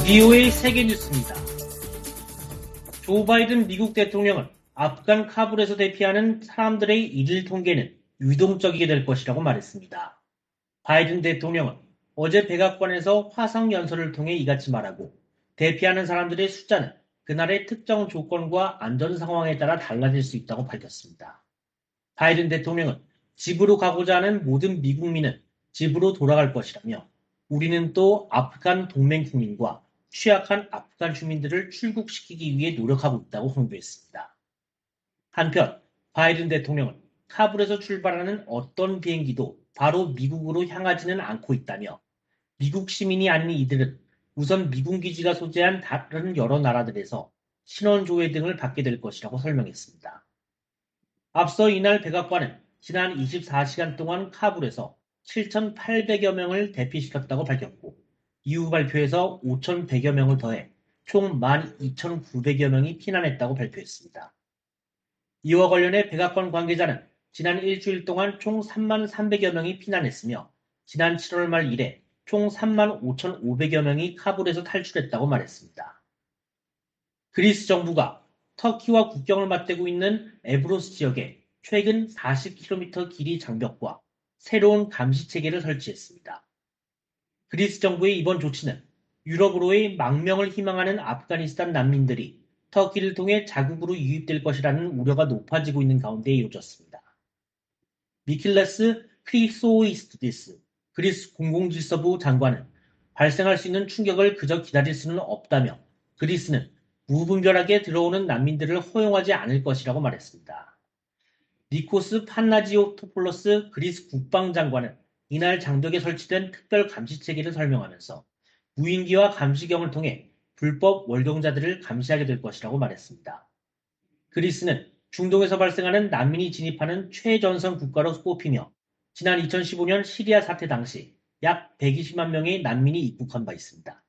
VOA 세계 뉴스입니다. 조 바이든 미국 대통령은 아프간 카불에서 대피하는 사람들의 일일 통계는 유동적이게 될 것이라고 말했습니다. 바이든 대통령은 어제 백악관에서 화상 연설을 통해 이같이 말하고 대피하는 사람들의 숫자는 그날의 특정 조건과 안전 상황에 따라 달라질 수 있다고 밝혔습니다. 바이든 대통령은 집으로 가고자 하는 모든 미국민은 집으로 돌아갈 것이라며 우리는 또 아프간 동맹 국민과 취약한 아프간 주민들을 출국시키기 위해 노력하고 있다고 강조했습니다. 한편 바이든 대통령은 카불에서 출발하는 어떤 비행기도 바로 미국으로 향하지는 않고 있다며 미국 시민이 아닌 이들은 우선 미군 기지가 소재한 다른 여러 나라들에서 신원 조회 등을 받게 될 것이라고 설명했습니다. 앞서 이날 백악관은 지난 24시간 동안 카불에서 7,800여 명을 대피시켰다고 밝혔고 이후 발표에서 5,100여 명을 더해 총 12,900여 명이 피난했다고 발표했습니다. 이와 관련해 백악관 관계자는 지난 일주일 동안 총 33,300여 명이 피난했으며 지난 7월 말 이래 총 35,500여 명이 카불에서 탈출했다고 말했습니다. 그리스 정부가 터키와 국경을 맞대고 있는 에브로스 지역에 최근 40km 길이 장벽과 새로운 감시 체계를 설치했습니다. 그리스 정부의 이번 조치는 유럽으로의 망명을 희망하는 아프가니스탄 난민들이 터키를 통해 자국으로 유입될 것이라는 우려가 높아지고 있는 가운데 이루어졌습니다. 미킬레스 크리소이스디스 그리스 공공질서부 장관은 발생할 수 있는 충격을 그저 기다릴 수는 없다며 그리스는 무분별하게 들어오는 난민들을 허용하지 않을 것이라고 말했습니다. 니코스 판나지오토폴로스 그리스 국방장관은 이날 장벽에 설치된 특별 감시체계를 설명하면서 무인기와 감시경을 통해 불법 월경자들을 감시하게 될 것이라고 말했습니다. 그리스는 중동에서 발생하는 난민이 진입하는 최전선 국가로 꼽히며 지난 2015년 시리아 사태 당시 약 120만 명의 난민이 입국한 바 있습니다.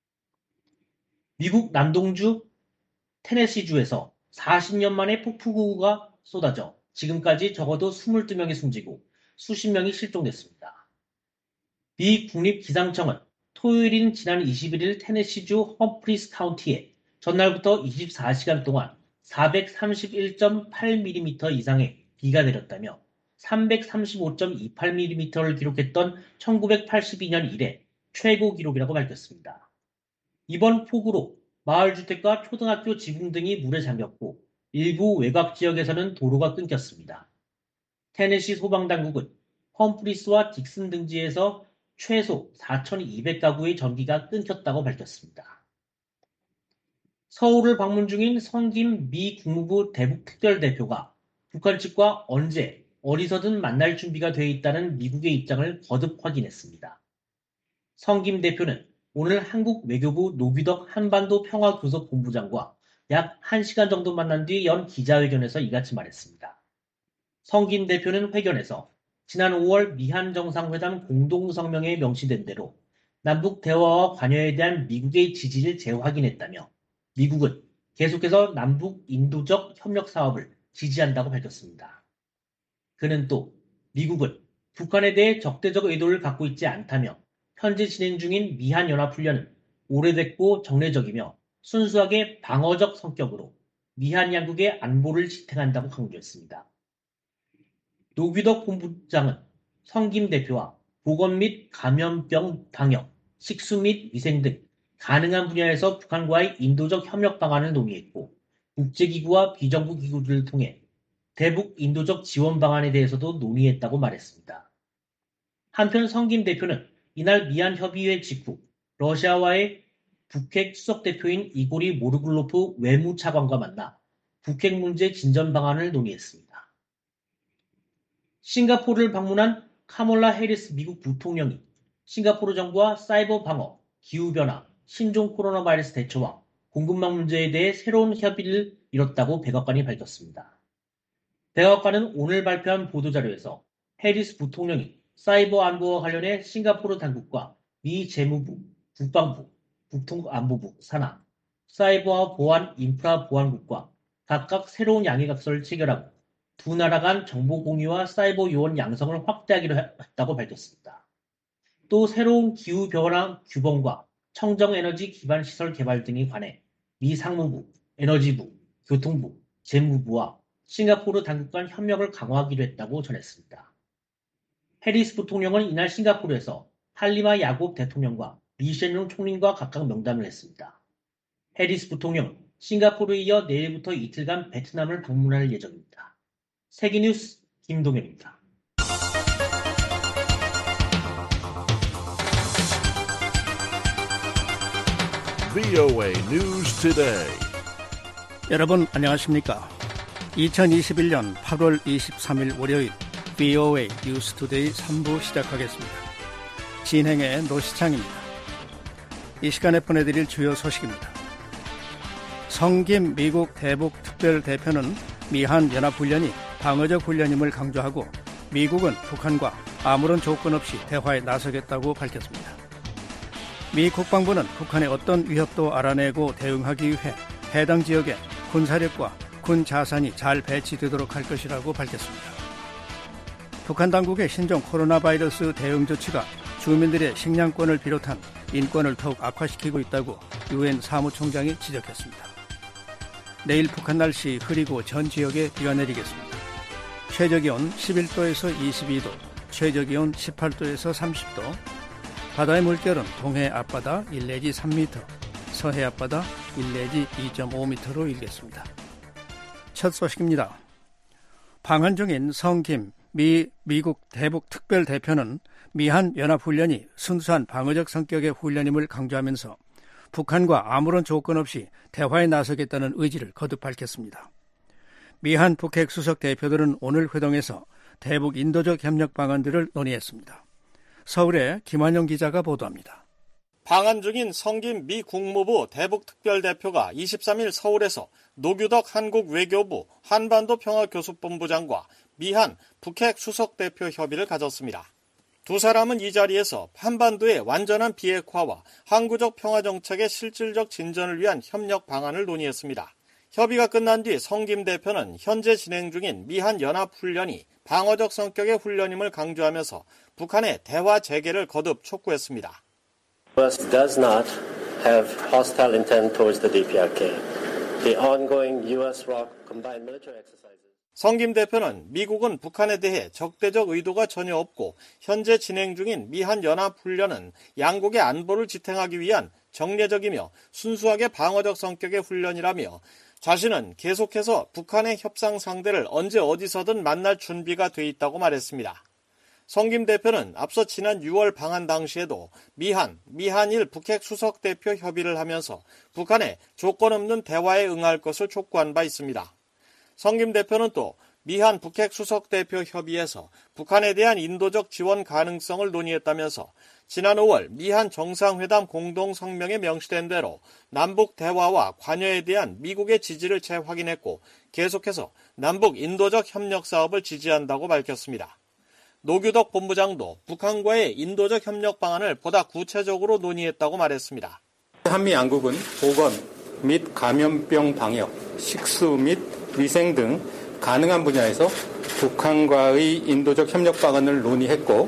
미국 남동주 테네시주에서 40년 만에 폭풍우가 쏟아져 지금까지 적어도 22명이 숨지고 수십 명이 실종됐습니다. 미 국립기상청은 토요일인 지난 21일 테네시주 험프리스 카운티에 전날부터 24시간 동안 431.8mm 이상의 비가 내렸다며 335.28mm를 기록했던 1982년 이래 최고 기록이라고 밝혔습니다. 이번 폭우로 마을 주택과 초등학교 지붕 등이 물에 잠겼고 일부 외곽 지역에서는 도로가 끊겼습니다. 테네시 소방당국은 험프리스와 딕슨 등지에서 최소 4,200가구의 전기가 끊겼다고 밝혔습니다. 서울을 방문 중인 성김 미 국무부 대북특별대표가 북한 측과 언제 어디서든 만날 준비가 돼 있다는 미국의 입장을 거듭 확인했습니다. 성김 대표는 오늘 한국 외교부 노규덕 한반도 평화교섭본부장과 약 1시간 정도 만난 뒤 연 기자회견에서 이같이 말했습니다. 성김 대표는 회견에서 지난 5월 미한 정상회담 공동성명에 명시된 대로 남북 대화와 관여에 대한 미국의 지지를 재확인했다며 미국은 계속해서 남북 인도적 협력 사업을 지지한다고 밝혔습니다. 그는 또 미국은 북한에 대해 적대적 의도를 갖고 있지 않다며 현재 진행 중인 미한 연합훈련은 오래됐고 정례적이며 순수하게 방어적 성격으로 미한 양국의 안보를 지탱한다고 강조했습니다. 노규덕 본부장은 성김 대표와 보건 및 감염병 방역, 식수 및 위생 등 가능한 분야에서 북한과의 인도적 협력 방안을 논의했고 국제기구와 비정부 기구들을 통해 대북 인도적 지원 방안에 대해서도 논의했다고 말했습니다. 한편 성김 대표는 이날 미한 협의회 직후 러시아와의 북핵 수석대표인 이고리 모르글로프 외무차관과 만나 북핵 문제 진전 방안을 논의했습니다. 싱가포르를 방문한 카몰라 해리스 미국 부통령이 싱가포르 정부와 사이버 방어, 기후변화, 신종 코로나 바이러스 대처와 공급망 문제에 대해 새로운 협의를 이뤘다고 백악관이 밝혔습니다. 백악관은 오늘 발표한 보도자료에서 해리스 부통령이 사이버 안보와 관련해 싱가포르 당국과 미 재무부, 국방부, 국토안보부 산하, 사이버 보안 인프라 보안국과 각각 새로운 양해각서를 체결하고 두 나라 간 정보 공유와 사이버 요원 양성을 확대하기로 했다고 밝혔습니다. 또 새로운 기후변화 규범과 청정에너지 기반시설 개발 등에 관해 미 상무부, 에너지부, 교통부, 재무부와 싱가포르 당국 간 협력을 강화하기로 했다고 전했습니다. 해리스 부통령은 이날 싱가포르에서 할리마 야곱 대통령과 리셰룽 총리과 각각 명담을 했습니다. 해리스 부통령은 싱가포르에 이어 내일부터 이틀간 베트남을 방문할 예정입니다. 세계뉴스 김동현입니다. VOA News Today. 여러분 안녕하십니까? 2021년 8월 23일 월요일 VOA News Today 3부 시작하겠습니다. 진행의 노시창입니다. 이 시간에 보내드릴 주요 소식입니다. 성김 미국 대북 특별대표는 미한 연합훈련이 방어적 훈련임을 강조하고 미국은 북한과 아무런 조건 없이 대화에 나서겠다고 밝혔습니다. 미 국방부는 북한의 어떤 위협도 알아내고 대응하기 위해 해당 지역에 군사력과 군 자산이 잘 배치되도록 할 것이라고 밝혔습니다. 북한 당국의 신종 코로나 바이러스 대응 조치가 주민들의 식량권을 비롯한 인권을 더욱 악화시키고 있다고 유엔 사무총장이 지적했습니다. 내일 북한 날씨 흐리고 전 지역에 비가 내리겠습니다. 최저기온 11도에서 22도, 최저기온 18도에서 30도, 바다의 물결은 동해 앞바다 1 내지 3m, 서해 앞바다 1 내지 2.5m로 일겠습니다. 첫 소식입니다. 방한 중인 성김 미국 대북 특별대표는 미한 연합훈련이 순수한 방어적 성격의 훈련임을 강조하면서 북한과 아무런 조건 없이 대화에 나서겠다는 의지를 거듭 밝혔습니다. 미한 북핵 수석 대표들은 오늘 회동에서 대북 인도적 협력 방안들을 논의했습니다. 서울의 김환영 기자가 보도합니다. 방한 중인 성김 미 국무부 대북특별대표가 23일 서울에서 노규덕 한국 외교부 한반도 평화교섭본부장과 미한 북핵 수석대표 협의를 가졌습니다. 두 사람은 이 자리에서 한반도의 완전한 비핵화와 항구적 평화정책의 실질적 진전을 위한 협력 방안을 논의했습니다. 협의가 끝난 뒤 성김 대표는 현재 진행 중인 미한 연합훈련이 방어적 성격의 훈련임을 강조하면서 북한의 대화 재개를 거듭 촉구했습니다. U.S. does not have hostile intent towards the DPRK. The ongoing U.S.-ROK combined military exercises. 성김 대표는 미국은 북한에 대해 적대적 의도가 전혀 없고 현재 진행 중인 미한 연합훈련은 양국의 안보를 지탱하기 위한 정례적이며 순수하게 방어적 성격의 훈련이라며 자신은 계속해서 북한의 협상 상대를 언제 어디서든 만날 준비가 돼 있다고 말했습니다. 성김 대표는 앞서 지난 6월 방한 당시에도 미한일 북핵 수석 대표 협의를 하면서 북한의 조건 없는 대화에 응할 것을 촉구한 바 있습니다. 성김 대표는 또 미한 북핵 수석 대표 협의에서 북한에 대한 인도적 지원 가능성을 논의했다면서 지난 5월 미한 정상회담 공동성명에 명시된 대로 남북 대화와 관여에 대한 미국의 지지를 재확인했고 계속해서 남북 인도적 협력 사업을 지지한다고 밝혔습니다. 노규덕 본부장도 북한과의 인도적 협력 방안을 보다 구체적으로 논의했다고 말했습니다. 한미 양국은 보건 및 감염병 방역, 식수 및 위생 등 가능한 분야에서 북한과의 인도적 협력 방안을 논의했고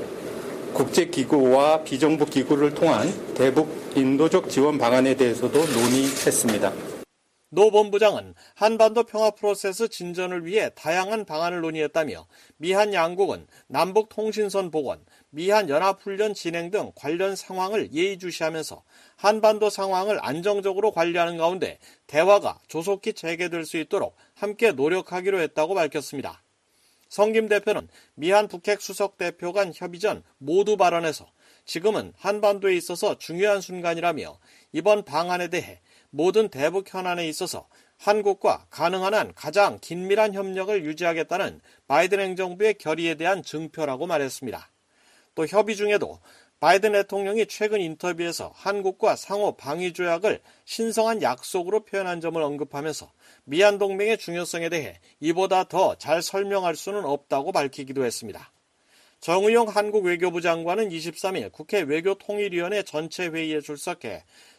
국제기구와 비정부 기구를 통한 대북 인도적 지원 방안에 대해서도 논의했습니다. 노 본부장은 한반도 평화 프로세스 진전을 위해 다양한 방안을 논의했다며 미한 양국은 남북 통신선 복원, 미한 연합훈련 진행 등 관련 상황을 예의주시하면서 한반도 상황을 안정적으로 관리하는 가운데 대화가 조속히 재개될 수 있도록 함께 노력하기로 했다고 밝혔습니다. 성김 대표는 미한 북핵 수석 대표 간 협의 전 모두 발언에서 지금은 한반도에 있어서 중요한 순간이라며 이번 방안에 대해 모든 대북 현안에 있어서 한국과 가능한 한 가장 긴밀한 협력을 유지하겠다는 바이든 행정부의 결의에 대한 증표라고 말했습니다. 또 협의 중에도 바이든 대통령이 최근 인터뷰에서 한국과 상호 방위 조약을 신성한 약속으로 표현한 점을 언급하면서 미한 동맹의 중요성에 대해 이보다 더 잘 설명할 수는 없다고 밝히기도 했습니다. 정의용 한국 외교부 장관은 23일 국회 외교통일위원회 전체 회의에 출석해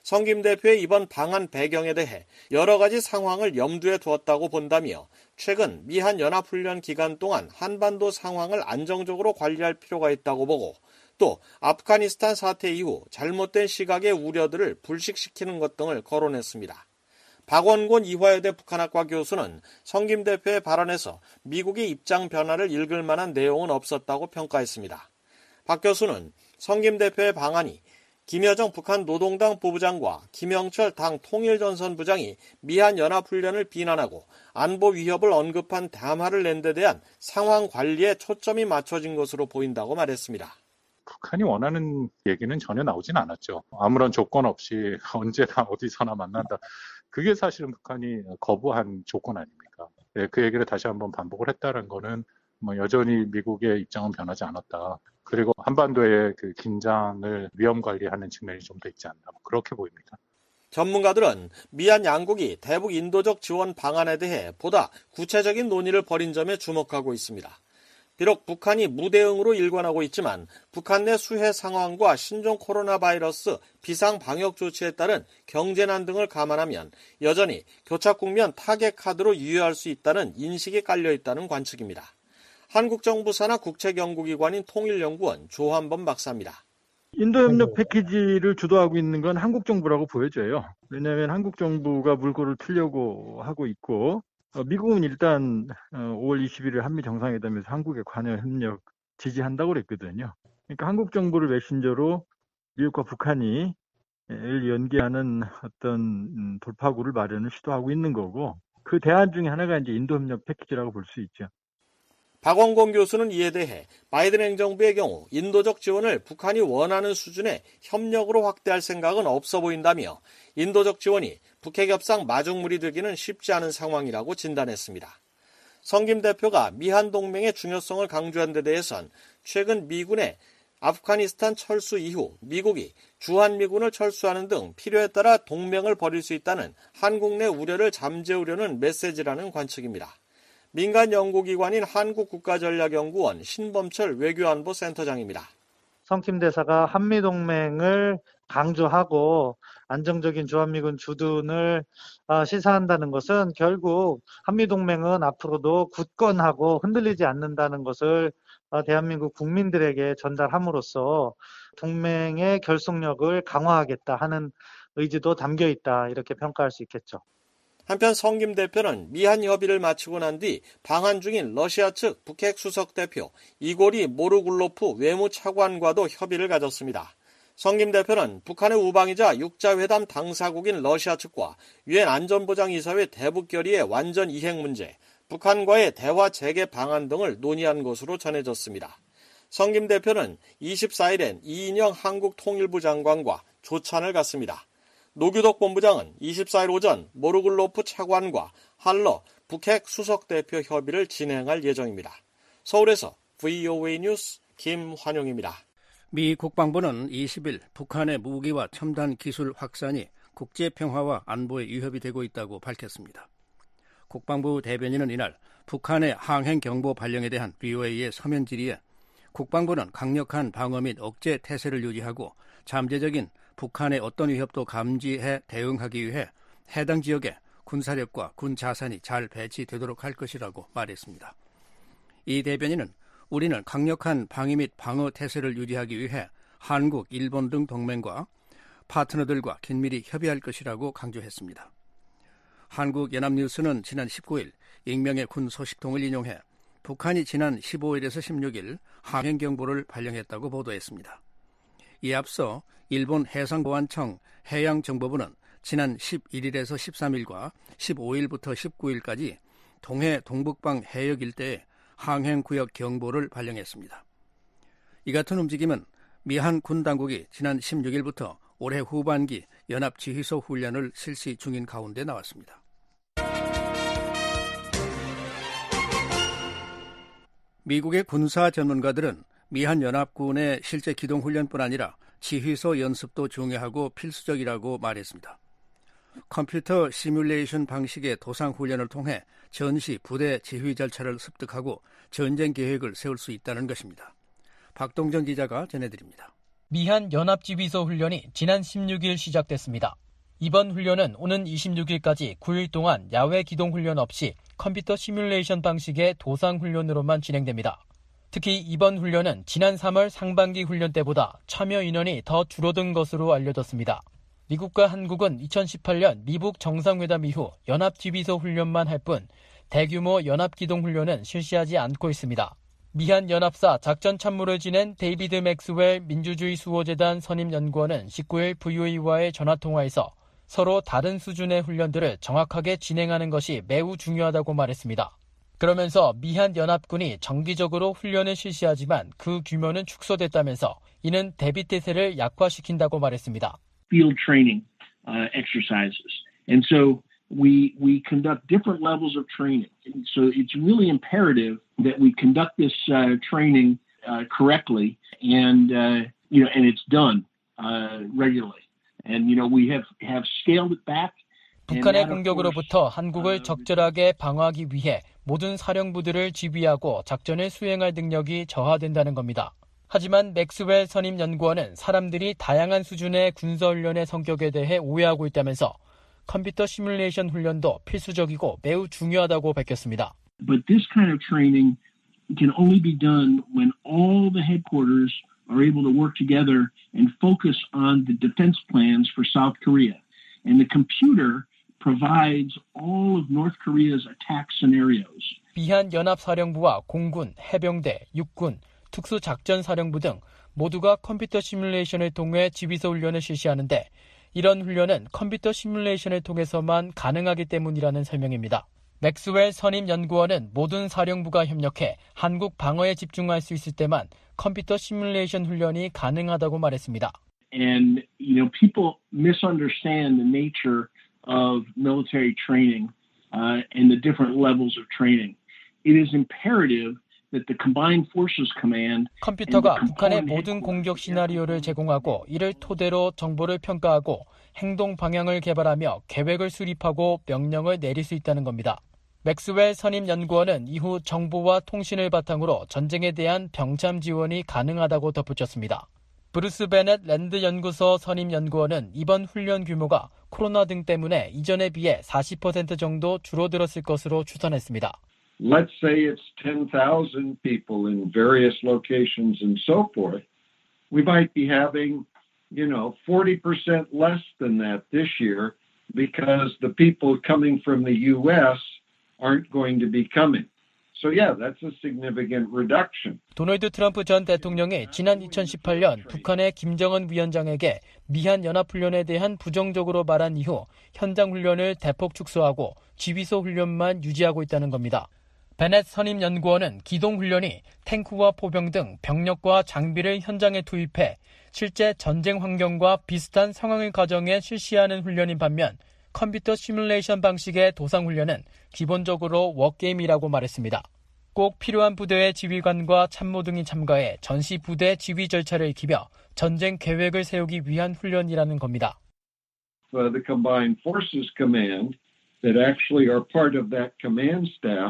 성 김 대표의 이번 방한 배경에 대해 여러 가지 상황을 염두에 두었다고 본다며 최근 미한 연합훈련 기간 동안 한반도 상황을 안정적으로 관리할 필요가 있다고 보고 또 아프가니스탄 사태 이후 잘못된 시각의 우려들을 불식시키는 것 등을 거론했습니다. 박원곤 이화여대 북한학과 교수는 성 김 대표의 발언에서 미국의 입장 변화를 읽을 만한 내용은 없었다고 평가했습니다. 박 교수는 성 김 대표의 방안이 김여정 북한 노동당 부부장과 김영철 당 통일전선부장이 미한 연합훈련을 비난하고 안보 위협을 언급한 담화를 낸 데 대한 상황 관리에 초점이 맞춰진 것으로 보인다고 말했습니다. 북한이 원하는 얘기는 전혀 나오진 않았죠. 아무런 조건 없이 언제나 어디서나 만난다. 그게 사실은 북한이 거부한 조건 아닙니까? 네, 그 얘기를 다시 한번 반복을 했다는 거는 여전히 미국의 입장은 변하지 않았다. 그리고 한반도의 그 긴장을 위험 관리하는 측면이 좀 더 있지 않나. 그렇게 보입니다. 전문가들은 미한 양국이 대북 인도적 지원 방안에 대해 보다 구체적인 논의를 벌인 점에 주목하고 있습니다. 비록 북한이 무대응으로 일관하고 있지만 북한 내 수해 상황과 신종 코로나 바이러스 비상 방역 조치에 따른 경제난 등을 감안하면 여전히 교착 국면 타겟 카드로 유효할 수 있다는 인식이 깔려 있다는 관측입니다. 한국 정부 산하 국책연구기관인 통일연구원 조한범 박사입니다. 인도협력 패키지를 주도하고 있는 건 한국 정부라고 보여져요. 왜냐하면 한국 정부가 물꼬를 틀려고 하고 있고 미국은 일단 5월 21일 한미 정상회담에서 한국의 관여 협력 지지한다고 그랬거든요. 그러니까 한국 정부를 메신저로 미국과 북한이 연계하는 어떤 돌파구를 마련을 시도하고 있는 거고 그 대안 중에 하나가 이제 인도협력 패키지라고 볼 수 있죠. 박원곤 교수는 이에 대해 바이든 행정부의 경우 인도적 지원을 북한이 원하는 수준의 협력으로 확대할 생각은 없어 보인다며 인도적 지원이 북핵 협상 마중물이 되기는 쉽지 않은 상황이라고 진단했습니다. 성 김 대표가 미한 동맹의 중요성을 강조한 데 대해선 최근 미군의 아프가니스탄 철수 이후 미국이 주한미군을 철수하는 등 필요에 따라 동맹을 벌일 수 있다는 한국 내 우려를 잠재우려는 메시지라는 관측입니다. 민간 연구기관인 한국국가전략연구원 신범철 외교안보센터장입니다. 성 김 대사가 한미동맹을 강조하고 안정적인 주한미군 주둔을 시사한다는 것은 결국 한미동맹은 앞으로도 굳건하고 흔들리지 않는다는 것을 대한민국 국민들에게 전달함으로써 동맹의 결속력을 강화하겠다 하는 의지도 담겨 있다 이렇게 평가할 수 있겠죠. 한편 성 김 대표는 미한 협의를 마치고 난 뒤 방한 중인 러시아 측 북핵 수석 대표 이고리 모르굴로프 외무차관과도 협의를 가졌습니다. 성 김 대표는 북한의 우방이자 육자회담 당사국인 러시아 측과 유엔 안전보장이사회 대북 결의의 완전 이행 문제, 북한과의 대화 재개 방안 등을 논의한 것으로 전해졌습니다. 성 김 대표는 24일엔 이인영 한국통일부 장관과 조찬을 갖습니다. 노규덕 본부장은 24일 오전 모르글로프 차관과 한러 북핵 수석대표 협의를 진행할 예정입니다. 서울에서 VOA 뉴스 김환용입니다. 미 국방부는 20일 북한의 무기와 첨단 기술 확산이 국제평화와 안보에 위협이 되고 있다고 밝혔습니다. 국방부 대변인은 이날 북한의 항행 경보 발령에 대한 VOA의 서면 질의에 국방부는 강력한 방어 및 억제 태세를 유지하고 잠재적인 북한의 어떤 위협도 감지해 대응하기 위해 해당 지역에 군사력과 군 자산이 잘 배치되도록 할 것이라고 말했습니다. 이 대변인은 우리는 강력한 방위 및 방어 태세를 유지하기 위해 한국, 일본 등 동맹과 파트너들과 긴밀히 협의할 것이라고 강조했습니다. 한국연합뉴스는 지난 19일 익명의 군 소식통을 인용해 북한이 지난 15일에서 16일 항행경보를 발령했다고 보도했습니다. 이에 앞서 일본 해상보안청 해양정보부는 지난 11일에서 13일과 15일부터 19일까지 동해 동북방 해역 일대에 항행구역 경보를 발령했습니다. 이 같은 움직임은 미한 군 당국이 지난 16일부터 올해 후반기 연합지휘소 훈련을 실시 중인 가운데 나왔습니다. 미국의 군사 전문가들은 미한 연합군의 실제 기동훈련뿐 아니라 지휘소 연습도 중요하고 필수적이라고 말했습니다. 컴퓨터 시뮬레이션 방식의 도상훈련을 통해 전시 부대 지휘 절차를 습득하고 전쟁 계획을 세울 수 있다는 것입니다. 박동정 기자가 전해드립니다. 미한 연합지휘소 훈련이 지난 16일 시작됐습니다. 이번 훈련은 오는 26일까지 9일 동안 야외 기동 훈련 없이 컴퓨터 시뮬레이션 방식의 도상 훈련으로만 진행됩니다. 특히 이번 훈련은 지난 3월 상반기 훈련 때보다 참여 인원이 더 줄어든 것으로 알려졌습니다. 미국과 한국은 2018년 미북 정상회담 이후 연합지휘소 훈련만 할 뿐 대규모 연합기동훈련은 실시하지 않고 있습니다. 미한 연합사 작전참모를 지낸 데이비드 맥스웰 민주주의 수호재단 선임연구원은 19일 VOA와의 전화통화에서 서로 다른 수준의 훈련들을 정확하게 진행하는 것이 매우 중요하다고 말했습니다. 그러면서 미한 연합군이 정기적으로 훈련을 실시하지만 그 규모는 축소됐다면서 이는 대비태세를 약화시킨다고 말했습니다. Field training exercises. And so we conduct different levels of training. And so it's really imperative that we conduct this training correctly and it's done regularly. And we have scaled it back. 북한의 공격으로부터 한국을 적절하게 방어하기 위해 모든 사령부들을 지휘하고 작전을 수행할 능력이 저하된다는 겁니다. 하지만 맥스웰 선임 연구원은 사람들이 다양한 수준의 군사훈련의 성격에 대해 오해하고 있다면서 컴퓨터 시뮬레이션 훈련도 필수적이고 매우 중요하다고 밝혔습니다. But this kind of training can only be done when all the headquarters are able to work together and focus on the defense plans for South Korea. And the computer provides all of North Korea's attack scenarios. 미한 연합사령부와 공군, 해병대, 육군, 특수작전사령부 등 모두가 컴퓨터 시뮬레이션을 통해 지휘소 훈련을 실시하는데 이런 훈련은 컴퓨터 시뮬레이션을 통해서만 가능하기 때문이라는 설명입니다. 맥스웰 선임 연구원은 모든 사령부가 협력해 한국 방어에 집중할 수 있을 때만 컴퓨터 시뮬레이션 훈련이 가능하다고 말했습니다. And people misunderstand the nature of military training and the different levels of training. It is imperative that the Combined Forces Command 컴퓨터가 북한의 모든 공격 시나리오를 제공하고 이를 토대로 정보를 평가하고 행동 방향을 개발하며 계획을 수립하고 명령을 내릴 수 있다는 겁니다. 맥스웰 선임 연구원은 이후 정보와 통신을 바탕으로 전쟁에 대한 병참 지원이 가능하다고 덧붙였습니다. 브루스 베넷 랜드 연구소 선임 연구원은 이번 훈련 규모가 코로나 등 때문에 이전에 비해 40% 정도 줄어들었을 것으로 추산했습니다. Let's say it's 10,000 people in various locations and so forth. We might be having, 40% less than that this year because the people coming from the U.S. aren't going to be coming. So yeah, that's a significant reduction. 도널드 트럼프 전 대통령이 지난 2018년 북한의 김정은 위원장에게 미한 연합훈련에 대한 부정적으로 말한 이후 현장 훈련을 대폭 축소하고 지휘소 훈련만 유지하고 있다는 겁니다. 베넷 선임 연구원은 기동훈련이 탱크와 포병 등 병력과 장비를 현장에 투입해 실제 전쟁 환경과 비슷한 상황을 가정해 실시하는 훈련인 반면 컴퓨터 시뮬레이션 방식의 도상훈련은 기본적으로 워게임이라고 말했습니다. 꼭 필요한 부대의 지휘관과 참모 등이 참가해 전시 부대 지휘 절차를 익히며 전쟁 계획을 세우기 위한 훈련이라는 겁니다. The Combined Forces Command that actually are part of that command staff,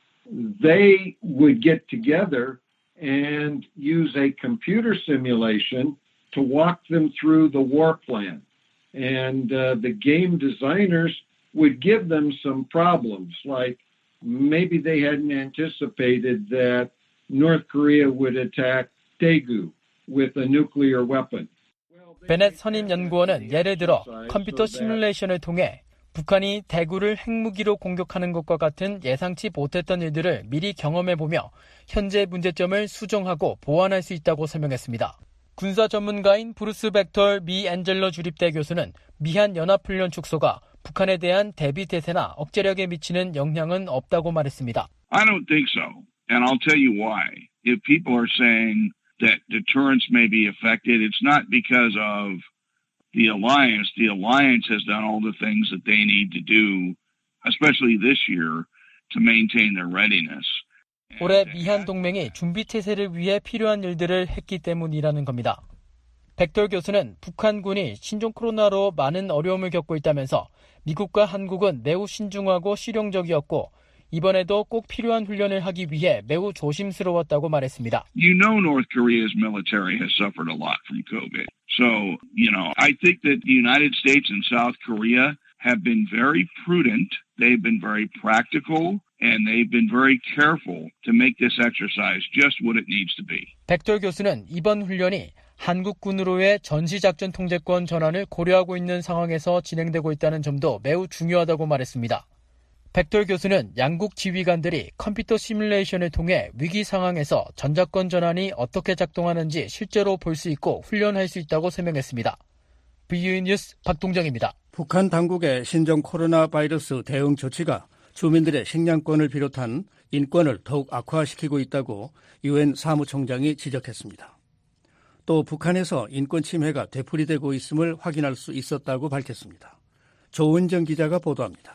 they would get together and use a computer simulation to walk them through the war plan. And the game designers would give them some problems, like maybe they hadn't anticipated that North Korea would attack Daegu with a nuclear weapon. 베넷 선임 연구원은 예를 들어 컴퓨터 시뮬레이션을 통해 북한이 대구를 핵무기로 공격하는 것과 같은 예상치 못했던 일들을 미리 경험해보며 현재 문제점을 수정하고 보완할 수 있다고 설명했습니다. 군사 전문가인 브루스 벡터 미 앤젤러 주립대 교수는 미한 연합훈련 축소가 북한에 대한 대비태세나 억제력에 미치는 영향은 없다고 말했습니다. I don't think so. And I'll tell you why. If people are saying that deterrence may be affected, it's not because of the alliance. The alliance has done all the things that they need to do, especially this year, to maintain their readiness. 올해 미한 동맹이 준비태세를 위해 필요한 일들을 했기 때문이라는 겁니다. 벡터 교수는 북한군이 신종 코로나로 많은 어려움을 겪고 있다면서 미국과 한국은 매우 신중하고 실용적이었고 이번에도 꼭 필요한 훈련을 하기 위해 매우 조심스러웠다고 말했습니다. You know North Korea's military has suffered a lot from COVID. So, I think that the United States and South Korea have been very prudent. They've been very practical. And they've been very careful to make this exercise just what it needs to be. 백돌 교수는 이번 훈련이 한국군으로의 전시작전 통제권 전환을 고려하고 있는 상황에서 진행되고 있다는 점도 매우 중요하다고 말했습니다. 백돌 교수는 양국 지휘관들이 컴퓨터 시뮬레이션을 통해 위기 상황에서 전자권 전환이 어떻게 작동하는지 실제로 볼 수 있고 훈련할 수 있다고 설명했습니다. VOE 뉴스 박동정입니다. 북한 당국의 신종 코로나 바이러스 대응 조치가 주민들의 식량권을 비롯한 인권을 더욱 악화시키고 있다고 유엔 사무총장이 지적했습니다. 또 북한에서 인권 침해가 되풀이되고 있음을 확인할 수 있었다고 밝혔습니다. 조은정 기자가 보도합니다.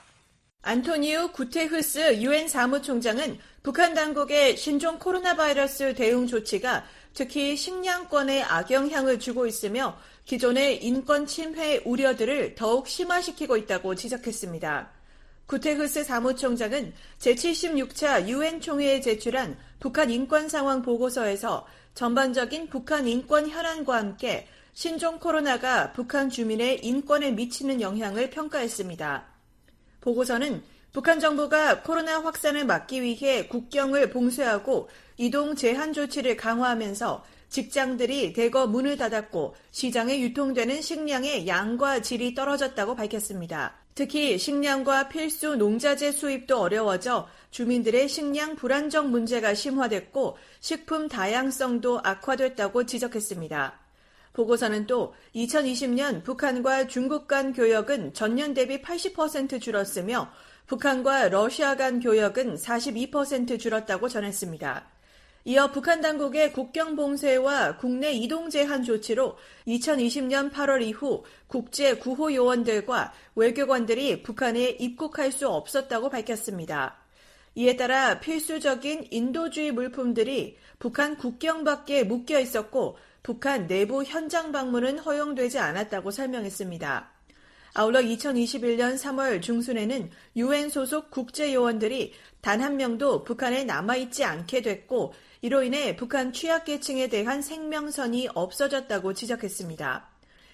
안토니우 구테흐스 유엔 사무총장은 북한 당국의 신종 코로나 바이러스 대응 조치가 특히 식량권에 악영향을 주고 있으며 기존의 인권 침해 우려들을 더욱 심화시키고 있다고 지적했습니다. 구테흐스 사무총장은 제76차 유엔 총회에 제출한 북한 인권 상황 보고서에서 전반적인 북한 인권 현안과 함께 신종 코로나가 북한 주민의 인권에 미치는 영향을 평가했습니다. 보고서는 북한 정부가 코로나 확산을 막기 위해 국경을 봉쇄하고 이동 제한 조치를 강화하면서 직장들이 대거 문을 닫았고 시장에 유통되는 식량의 양과 질이 떨어졌다고 밝혔습니다. 특히 식량과 필수 농자재 수입도 어려워져 주민들의 식량 불안정 문제가 심화됐고 식품 다양성도 악화됐다고 지적했습니다. 보고서는 또 2020년 북한과 중국 간 교역은 전년 대비 80% 줄었으며 북한과 러시아 간 교역은 42% 줄었다고 전했습니다. 이어 북한 당국의 국경 봉쇄와 국내 이동 제한 조치로 2020년 8월 이후 국제 구호 요원들과 외교관들이 북한에 입국할 수 없었다고 밝혔습니다. 이에 따라 필수적인 인도주의 물품들이 북한 국경 밖에 묶여 있었고 북한 내부 현장 방문은 허용되지 않았다고 설명했습니다. 아울러 2021년 3월 중순에는 유엔 소속 국제요원들이 단 한 명도 북한에 남아있지 않게 됐고 이로 인해 북한 취약계층에 대한 생명선이 없어졌다고 지적했습니다.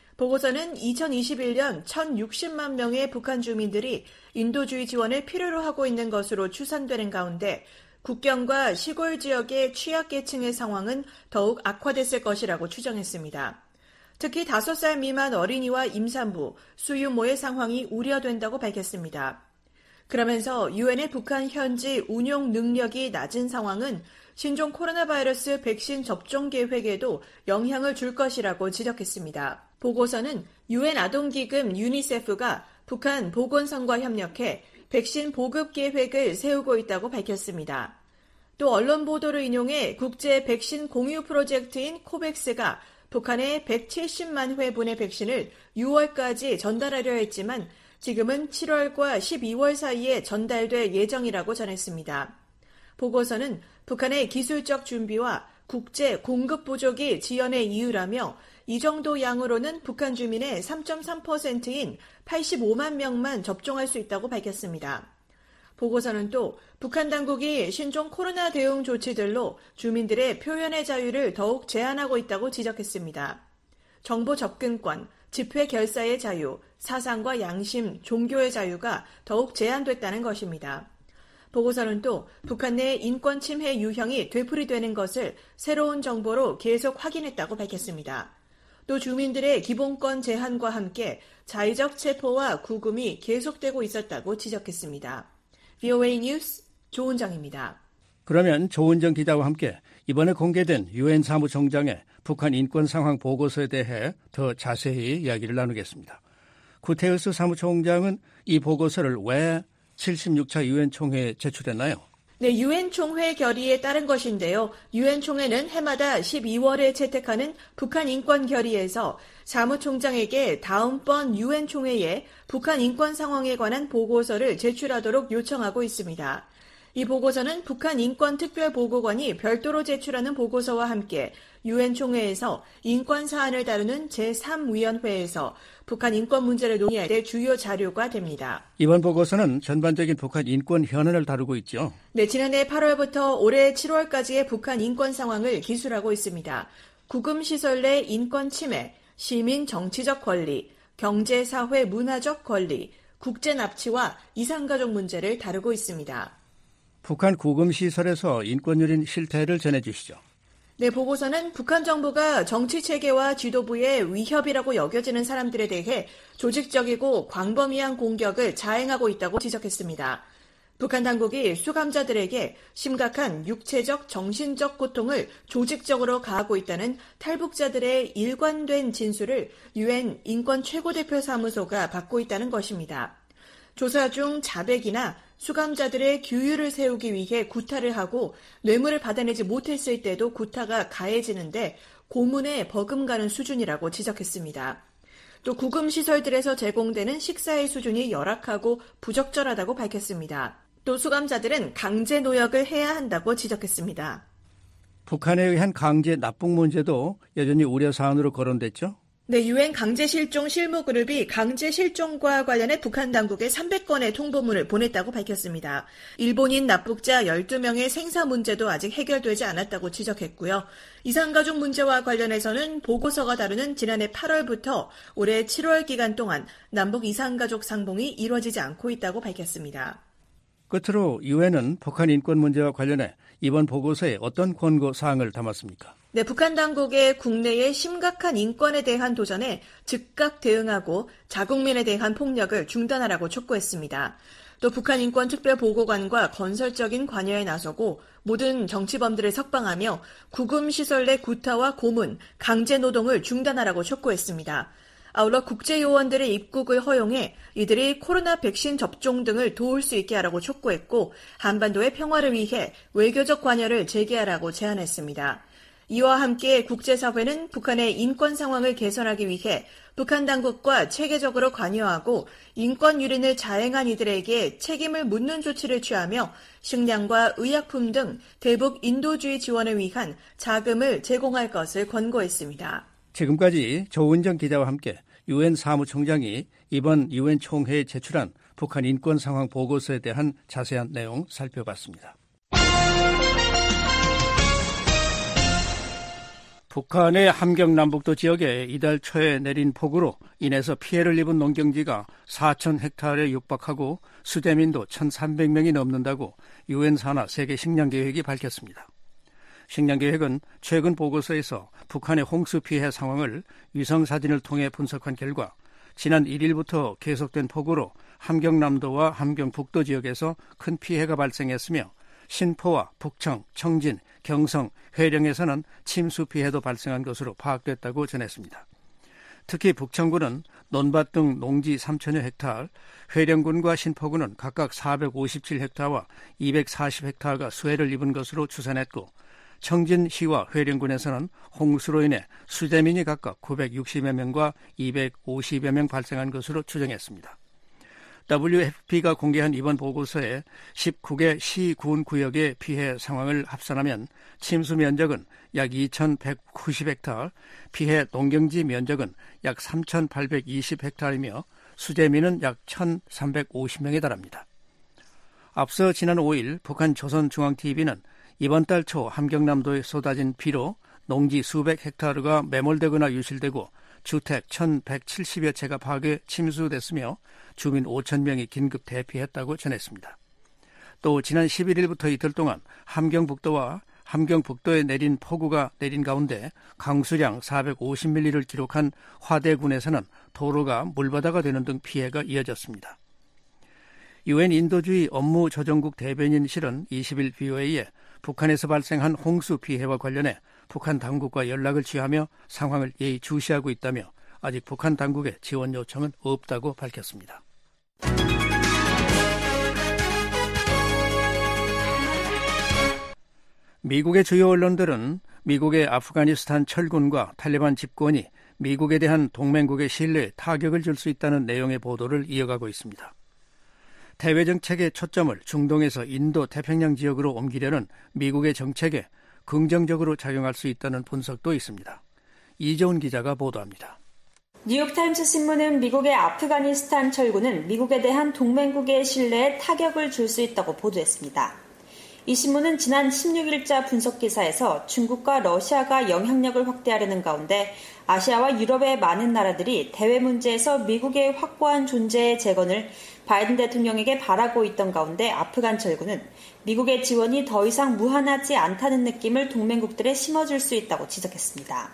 보고서는 2021년 1,060만 명의 북한 주민들이 인도주의 지원을 필요로 하고 있는 것으로 추산되는 가운데 국경과 시골 지역의 취약계층의 상황은 더욱 악화됐을 것이라고 추정했습니다. 특히 5살 미만 어린이와 임산부, 수유모의 상황이 우려된다고 밝혔습니다. 그러면서 유엔의 북한 현지 운용 능력이 낮은 상황은 신종 코로나 바이러스 백신 접종 계획에도 영향을 줄 것이라고 지적했습니다. 보고서는 유엔 아동기금 유니세프가 북한 보건성과 협력해 백신 보급 계획을 세우고 있다고 밝혔습니다. 또 언론 보도를 인용해 국제 백신 공유 프로젝트인 코백스가 북한에 170만 회분의 백신을 6월까지 전달하려 했지만 지금은 7월과 12월 사이에 전달될 예정이라고 전했습니다. 보고서는 북한의 기술적 준비와 국제 공급 부족이 지연의 이유라며 이 정도 양으로는 북한 주민의 3.3%인 85만 명만 접종할 수 있다고 밝혔습니다. 보고서는 또 북한 당국이 신종 코로나 대응 조치들로 주민들의 표현의 자유를 더욱 제한하고 있다고 지적했습니다. 정보 접근권, 집회 결사의 자유, 사상과 양심, 종교의 자유가 더욱 제한됐다는 것입니다. 보고서는 또 북한 내 인권 침해 유형이 되풀이되는 것을 새로운 정보로 계속 확인했다고 밝혔습니다. 또 주민들의 기본권 제한과 함께 자의적 체포와 구금이 계속되고 있었다고 지적했습니다. VOA 뉴스 조은정입니다. 그러면 조은정 기자와 함께 이번에 공개된 유엔 사무총장의 북한 인권 상황 보고서에 대해 더 자세히 이야기를 나누겠습니다. 구테흐스 사무총장은 이 보고서를 왜 76차 유엔 총회에 제출했나요? 네, 유엔 총회 결의에 따른 것인데요. 유엔 총회는 해마다 12월에 채택하는 북한 인권 결의에서 사무총장에게 다음번 유엔 총회에 북한 인권 상황에 관한 보고서를 제출하도록 요청하고 있습니다. 이 보고서는 북한 인권특별보고관이 별도로 제출하는 보고서와 함께 유엔 총회에서 인권 사안을 다루는 제3위원회에서 북한 인권 문제를 논의할 때 주요 자료가 됩니다. 이번 보고서는 전반적인 북한 인권 현안을 다루고 있죠. 네, 지난해 8월부터 올해 7월까지의 북한 인권 상황을 기술하고 있습니다. 구금시설 내 인권 침해, 시민 정치적 권리, 경제, 사회, 문화적 권리, 국제 납치와 이산가족 문제를 다루고 있습니다. 북한 구금시설에서 인권유린 실태를 전해주시죠. 네, 보고서는 북한 정부가 정치체계와 지도부의 위협이라고 여겨지는 사람들에 대해 조직적이고 광범위한 공격을 자행하고 있다고 지적했습니다. 북한 당국이 수감자들에게 심각한 육체적, 정신적 고통을 조직적으로 가하고 있다는 탈북자들의 일관된 진술을 유엔 인권 최고대표 사무소가 받고 있다는 것입니다. 조사 중 자백이나 수감자들의 규율을 세우기 위해 구타를 하고 뇌물을 받아내지 못했을 때도 구타가 가해지는데 고문에 버금가는 수준이라고 지적했습니다. 또 구금시설들에서 제공되는 식사의 수준이 열악하고 부적절하다고 밝혔습니다. 또 수감자들은 강제 노역을 해야 한다고 지적했습니다. 북한에 의한 강제 납북 문제도 여전히 우려사안으로 거론됐죠? 네, 유엔 강제실종 실무그룹이 강제실종과 관련해 북한 당국에 300건의 통보문을 보냈다고 밝혔습니다. 일본인 납북자 12명의 생사 문제도 아직 해결되지 않았다고 지적했고요. 이산가족 문제와 관련해서는 보고서가 다루는 지난해 8월부터 올해 7월 기간 동안 남북 이산가족 상봉이 이루어지지 않고 있다고 밝혔습니다. 끝으로 유엔은 북한 인권 문제와 관련해 이번 보고서에 어떤 권고 사항을 담았습니까? 네, 북한 당국의 국내의 심각한 인권에 대한 도전에 즉각 대응하고 자국민에 대한 폭력을 중단하라고 촉구했습니다. 또 북한 인권특별보고관과 건설적인 관여에 나서고 모든 정치범들을 석방하며 구금시설 내 구타와 고문, 강제노동을 중단하라고 촉구했습니다. 아울러 국제요원들의 입국을 허용해 이들이 코로나 백신 접종 등을 도울 수 있게 하라고 촉구했고 한반도의 평화를 위해 외교적 관여를 재개하라고 제안했습니다. 이와 함께 국제사회는 북한의 인권 상황을 개선하기 위해 북한 당국과 체계적으로 관여하고 인권 유린을 자행한 이들에게 책임을 묻는 조치를 취하며 식량과 의약품 등 대북 인도주의 지원을 위한 자금을 제공할 것을 권고했습니다. 지금까지 조은정 기자와 함께 유엔 사무총장이 이번 유엔 총회에 제출한 북한 인권 상황 보고서에 대한 자세한 내용 살펴봤습니다. 북한의 함경남북도 지역에 이달 초에 내린 폭우로 인해서 피해를 입은 농경지가 4,000헥타르에 육박하고 수재민도 1,300명이 넘는다고 유엔 산하 세계 식량계획이 밝혔습니다. 식량계획은 최근 보고서에서 북한의 홍수 피해 상황을 위성사진을 통해 분석한 결과 지난 1일부터 계속된 폭우로 함경남도와 함경북도 지역에서 큰 피해가 발생했으며 신포와 북청, 청진, 경성, 회령에서는 침수 피해도 발생한 것으로 파악됐다고 전했습니다. 특히 북청군은 논밭 등 농지 3,000여 헥타르, 회령군과 신포군은 각각 457헥타르와 240헥타르가 수해를 입은 것으로 추산했고 청진시와 회령군에서는 홍수로 인해 수재민이 각각 960여 명과 250여 명 발생한 것으로 추정했습니다. WFP가 공개한 이번 보고서에 19개 시, 군 구역의 피해 상황을 합산하면 침수 면적은 약 2,190헥타르, 피해 농경지 면적은 약 3,820헥타르이며 수재민은 약 1,350명에 달합니다. 앞서 지난 5일 북한 조선중앙TV는 이번 달 초 함경남도에 쏟아진 비로 농지 수백 헥타르가 매몰되거나 유실되고 주택 1,170여 채가 파괴 침수됐으며 주민 5,000명이 긴급 대피했다고 전했습니다. 또 지난 11일부터 이틀 동안 함경북도와 함경북도에 내린 폭우가 내린 가운데 강수량 450mm를 기록한 화대군에서는 도로가 물바다가 되는 등 피해가 이어졌습니다. 유엔 인도주의 업무조정국 대변인실은 20일 BOA에 북한에서 발생한 홍수 피해와 관련해 북한 당국과 연락을 취하며 상황을 예의주시하고 있다며 아직 북한 당국의 지원 요청은 없다고 밝혔습니다. 미국의 주요 언론들은 미국의 아프가니스탄 철군과 탈리반 집권이 미국에 대한 동맹국의 신뢰에 타격을 줄 수 있다는 내용의 보도를 이어가고 있습니다. 대외 정책의 초점을 중동에서 인도 태평양 지역으로 옮기려는 미국의 정책에 긍정적으로 작용할 수 있다는 분석도 있습니다. 이재훈 기자가 보도합니다. 뉴욕타임스 신문은 미국의 아프가니스탄 철군은 미국에 대한 동맹국의 신뢰에 타격을 줄 수 있다고 보도했습니다. 이 신문은 지난 16일자 분석 기사에서 중국과 러시아가 영향력을 확대하려는 가운데 아시아와 유럽의 많은 나라들이 대외 문제에서 미국의 확고한 존재의 재건을 바이든 대통령에게 바라고 있던 가운데 아프간 철군은 미국의 지원이 더 이상 무한하지 않다는 느낌을 동맹국들에 심어줄 수 있다고 지적했습니다.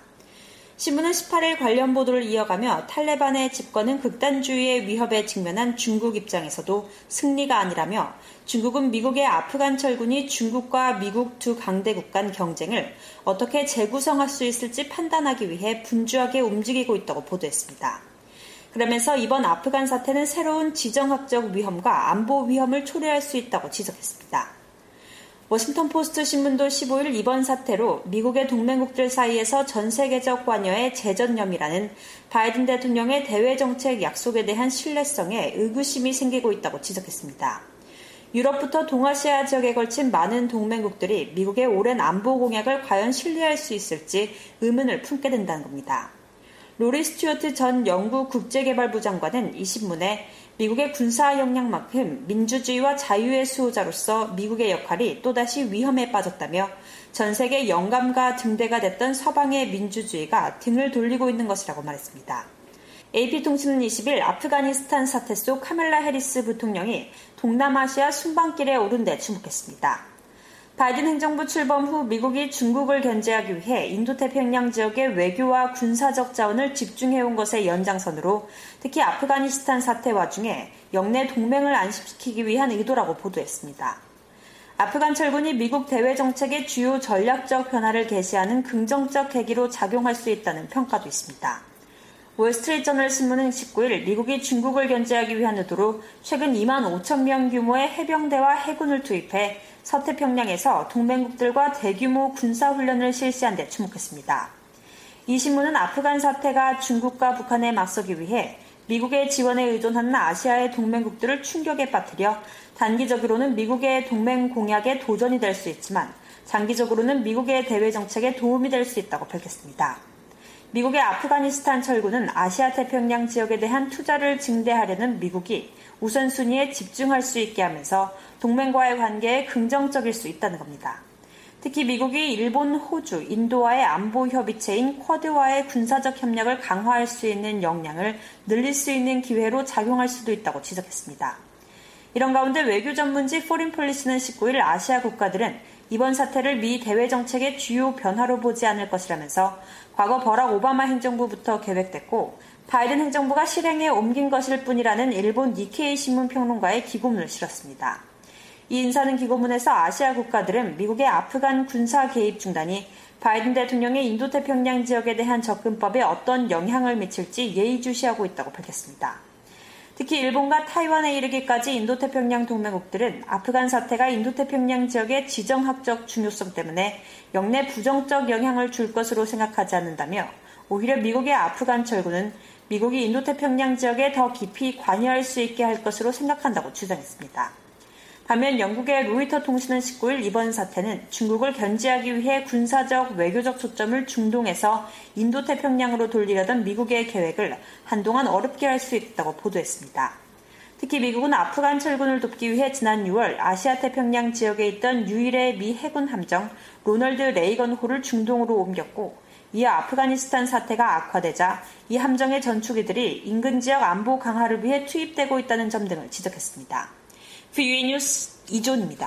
신문은 18일 관련 보도를 이어가며 탈레반의 집권은 극단주의의 위협에 직면한 중국 입장에서도 승리가 아니라며 중국은 미국의 아프간 철군이 중국과 미국 두 강대국 간 경쟁을 어떻게 재구성할 수 있을지 판단하기 위해 분주하게 움직이고 있다고 보도했습니다. 그러면서 이번 아프간 사태는 새로운 지정학적 위험과 안보 위험을 초래할 수 있다고 지적했습니다. 워싱턴 포스트 신문도 15일 이번 사태로 미국의 동맹국들 사이에서 전 세계적 관여의 재전념이라는 바이든 대통령의 대외 정책 약속에 대한 신뢰성에 의구심이 생기고 있다고 지적했습니다. 유럽부터 동아시아 지역에 걸친 많은 동맹국들이 미국의 오랜 안보 공약을 과연 신뢰할 수 있을지 의문을 품게 된다는 겁니다. 로리 스튜어트 전 영국 국제개발부 장관은 이 신문에 미국의 군사 역량만큼 민주주의와 자유의 수호자로서 미국의 역할이 또다시 위험에 빠졌다며 전 세계 영감과 등대가 됐던 서방의 민주주의가 등을 돌리고 있는 것이라고 말했습니다. AP통신은 20일 아프가니스탄 사태 속 카멜라 해리스 부통령이 동남아시아 순방길에 오른 데 주목했습니다. 바이든 행정부 출범 후 미국이 중국을 견제하기 위해 인도태평양 지역의 외교와 군사적 자원을 집중해온 것의 연장선으로 특히 아프가니스탄 사태 와중에 영내 동맹을 안심시키기 위한 의도라고 보도했습니다. 아프간 철군이 미국 대외 정책의 주요 전략적 변화를 개시하는 긍정적 계기로 작용할 수 있다는 평가도 있습니다. 월스트리트저널 신문은 19일 미국이 중국을 견제하기 위한 의도로 최근 2만 5천 명 규모의 해병대와 해군을 투입해 서태평양에서 동맹국들과 대규모 군사훈련을 실시한 데 주목했습니다. 이 신문은 아프간 사태가 중국과 북한에 맞서기 위해 미국의 지원에 의존하는 아시아의 동맹국들을 충격에 빠뜨려 단기적으로는 미국의 동맹 공약에 도전이 될 수 있지만 장기적으로는 미국의 대외 정책에 도움이 될 수 있다고 밝혔습니다. 미국의 아프가니스탄 철군은 아시아 태평양 지역에 대한 투자를 증대하려는 미국이 우선순위에 집중할 수 있게 하면서 동맹과의 관계에 긍정적일 수 있다는 겁니다. 특히 미국이 일본, 호주, 인도와의 안보 협의체인 쿼드와의 군사적 협력을 강화할 수 있는 역량을 늘릴 수 있는 기회로 작용할 수도 있다고 지적했습니다. 이런 가운데 외교 전문지 포린폴리시는 19일 아시아 국가들은 이번 사태를 미 대외 정책의 주요 변화로 보지 않을 것이라면서 과거 버락 오바마 행정부부터 계획됐고 바이든 행정부가 실행에 옮긴 것일 뿐이라는 일본 니케이 신문 평론가의 기고문을 실었습니다. 이 인사는 기고문에서 아시아 국가들은 미국의 아프간 군사 개입 중단이 바이든 대통령의 인도태평양 지역에 대한 접근법에 어떤 영향을 미칠지 예의주시하고 있다고 밝혔습니다. 특히 일본과 타이완에 이르기까지 인도태평양 동맹국들은 아프간 사태가 인도태평양 지역의 지정학적 중요성 때문에 영내 부정적 영향을 줄 것으로 생각하지 않는다며 오히려 미국의 아프간 철군은 미국이 인도태평양 지역에 더 깊이 관여할 수 있게 할 것으로 생각한다고 주장했습니다. 반면 영국의 로이터 통신은 19일 이번 사태는 중국을 견제하기 위해 군사적 외교적 초점을 중동에서 인도태평양으로 돌리려던 미국의 계획을 한동안 어렵게 할 수 있다고 보도했습니다. 특히 미국은 아프간 철군을 돕기 위해 지난 6월 아시아 태평양 지역에 있던 유일의 미 해군 함정 로널드 레이건호를 중동으로 옮겼고 이어 아프가니스탄 사태가 악화되자 이 함정의 전투기들이 인근 지역 안보 강화를 위해 투입되고 있다는 점 등을 지적했습니다. VOA 뉴스 이존입니다.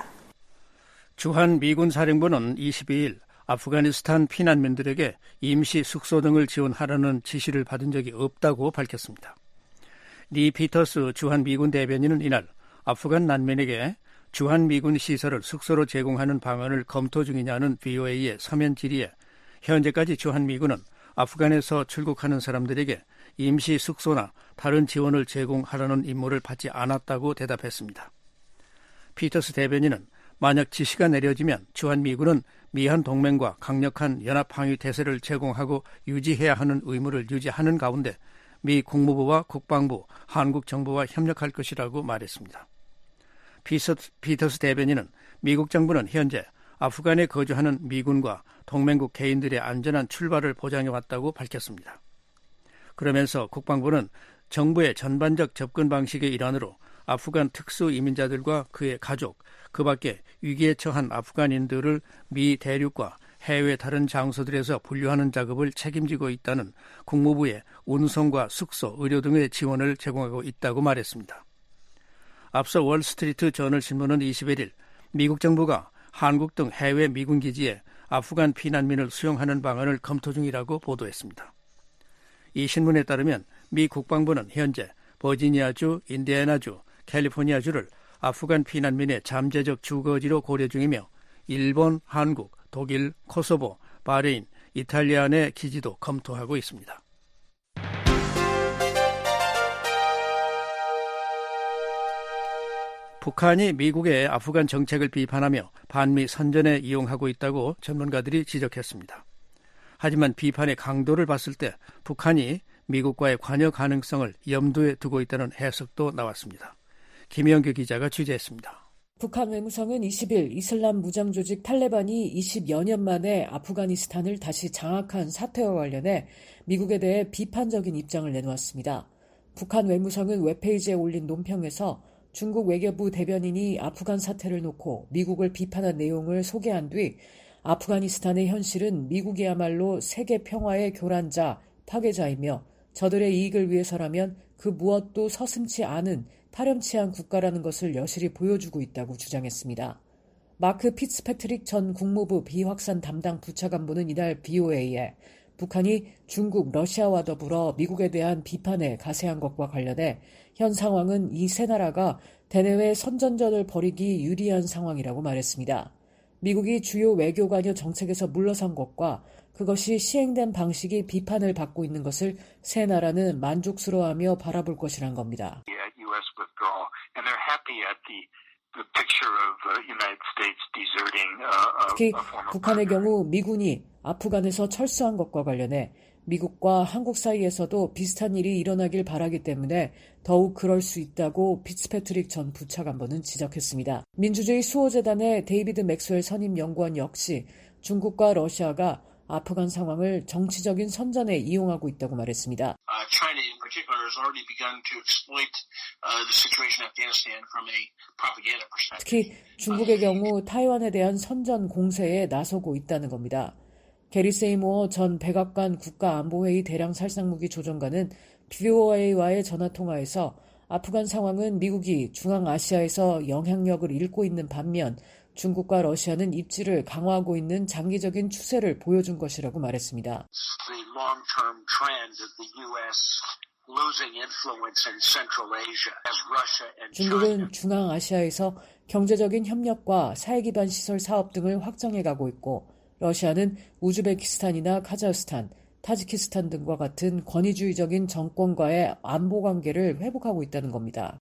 주한 미군 사령부는 22일 아프가니스탄 피난민들에게 임시 숙소 등을 지원하라는 지시를 받은 적이 없다고 밝혔습니다. 리 피터스 주한 미군 대변인은 이날 아프간 난민에게 주한 미군 시설을 숙소로 제공하는 방안을 검토 중이냐는 VOA의 서면 질의에 현재까지 주한 미군은 아프간에서 출국하는 사람들에게 임시 숙소나 다른 지원을 제공하라는 임무를 받지 않았다고 대답했습니다. 피터스 대변인은 만약 지시가 내려지면 주한미군은 미한 동맹과 강력한 연합항위 태세를 제공하고 유지해야 하는 의무를 유지하는 가운데 미 국무부와 국방부, 한국 정부와 협력할 것이라고 말했습니다. 피터스 대변인은 미국 정부는 현재 아프간에 거주하는 미군과 동맹국 개인들의 안전한 출발을 보장해왔다고 밝혔습니다. 그러면서 국방부는 정부의 전반적 접근 방식의 일환으로 아프간 특수 이민자들과 그의 가족, 그 밖에 위기에 처한 아프간인들을 미 대륙과 해외 다른 장소들에서 분류하는 작업을 책임지고 있다는 국무부의 운송과 숙소, 의료 등의 지원을 제공하고 있다고 말했습니다. 앞서 월스트리트 저널 신문은 21일 미국 정부가 한국 등 해외 미군 기지에 아프간 피난민을 수용하는 방안을 검토 중이라고 보도했습니다. 이 신문에 따르면 미 국방부는 현재 버지니아주, 인디애나주, 캘리포니아주를 아프간 피난민의 잠재적 주거지로 고려 중이며 일본, 한국, 독일, 코소보, 바레인, 이탈리아 내 기지도 검토하고 있습니다. 북한이 미국의 아프간 정책을 비판하며 반미 선전에 이용하고 있다고 전문가들이 지적했습니다. 하지만 비판의 강도를 봤을 때 북한이 미국과의 관여 가능성을 염두에 두고 있다는 해석도 나왔습니다. 김영규 기자가 취재했습니다. 북한 외무성은 20일 이슬람 무장조직 탈레반이 20여 년 만에 아프가니스탄을 다시 장악한 사태와 관련해 미국에 대해 비판적인 입장을 내놓았습니다. 북한 외무성은 웹페이지에 올린 논평에서 중국 외교부 대변인이 아프간 사태를 놓고 미국을 비판한 내용을 소개한 뒤 아프가니스탄의 현실은 미국이야말로 세계 평화의 교란자, 파괴자이며 저들의 이익을 위해서라면 그 무엇도 서슴지 않은 파렴치한 국가라는 것을 여실히 보여주고 있다고 주장했습니다. 마크 피츠패트릭 전 국무부 비확산 담당 부차관보는 이날 BOA에 북한이 중국, 러시아와 더불어 미국에 대한 비판에 가세한 것과 관련해 현 상황은 이 세 나라가 대내외 선전전을 벌이기 유리한 상황이라고 말했습니다. 미국이 주요 외교 관여 정책에서 물러선 것과 그것이 시행된 방식이 비판을 받고 있는 것을 세 나라는 만족스러워하며 바라볼 것이란 겁니다. 특히 북한의 경우 미군이 아프간에서 철수한 것과 관련해 미국과 한국 사이에서도 비슷한 일이 일어나길 바라기 때문에 더욱 그럴 수 있다고 피츠패트릭 전 부차관보는 지적했습니다. 민주주의 수호재단의 데이비드 맥스웰 선임연구원 역시 중국과 러시아가 아프간 상황을 정치적인 선전에 이용하고 있다고 말했습니다. 특히 중국의 경우 타이완에 대한 선전 공세에 나서고 있다는 겁니다. 게리 세이모어 전 백악관 국가안보회의 대량 살상무기 조정관은 BOA와의 전화통화에서 아프간 상황은 미국이 중앙아시아에서 영향력을 잃고 있는 반면 중국과 러시아는 입지를 강화하고 있는 장기적인 추세를 보여준 것이라고 말했습니다. 중국은 중앙아시아에서 경제적인 협력과 사회기반 시설 사업 등을 확장해가고 있고 러시아는 우즈베키스탄이나 카자흐스탄, 타지키스탄 등과 같은 권위주의적인 정권과의 안보 관계를 회복하고 있다는 겁니다.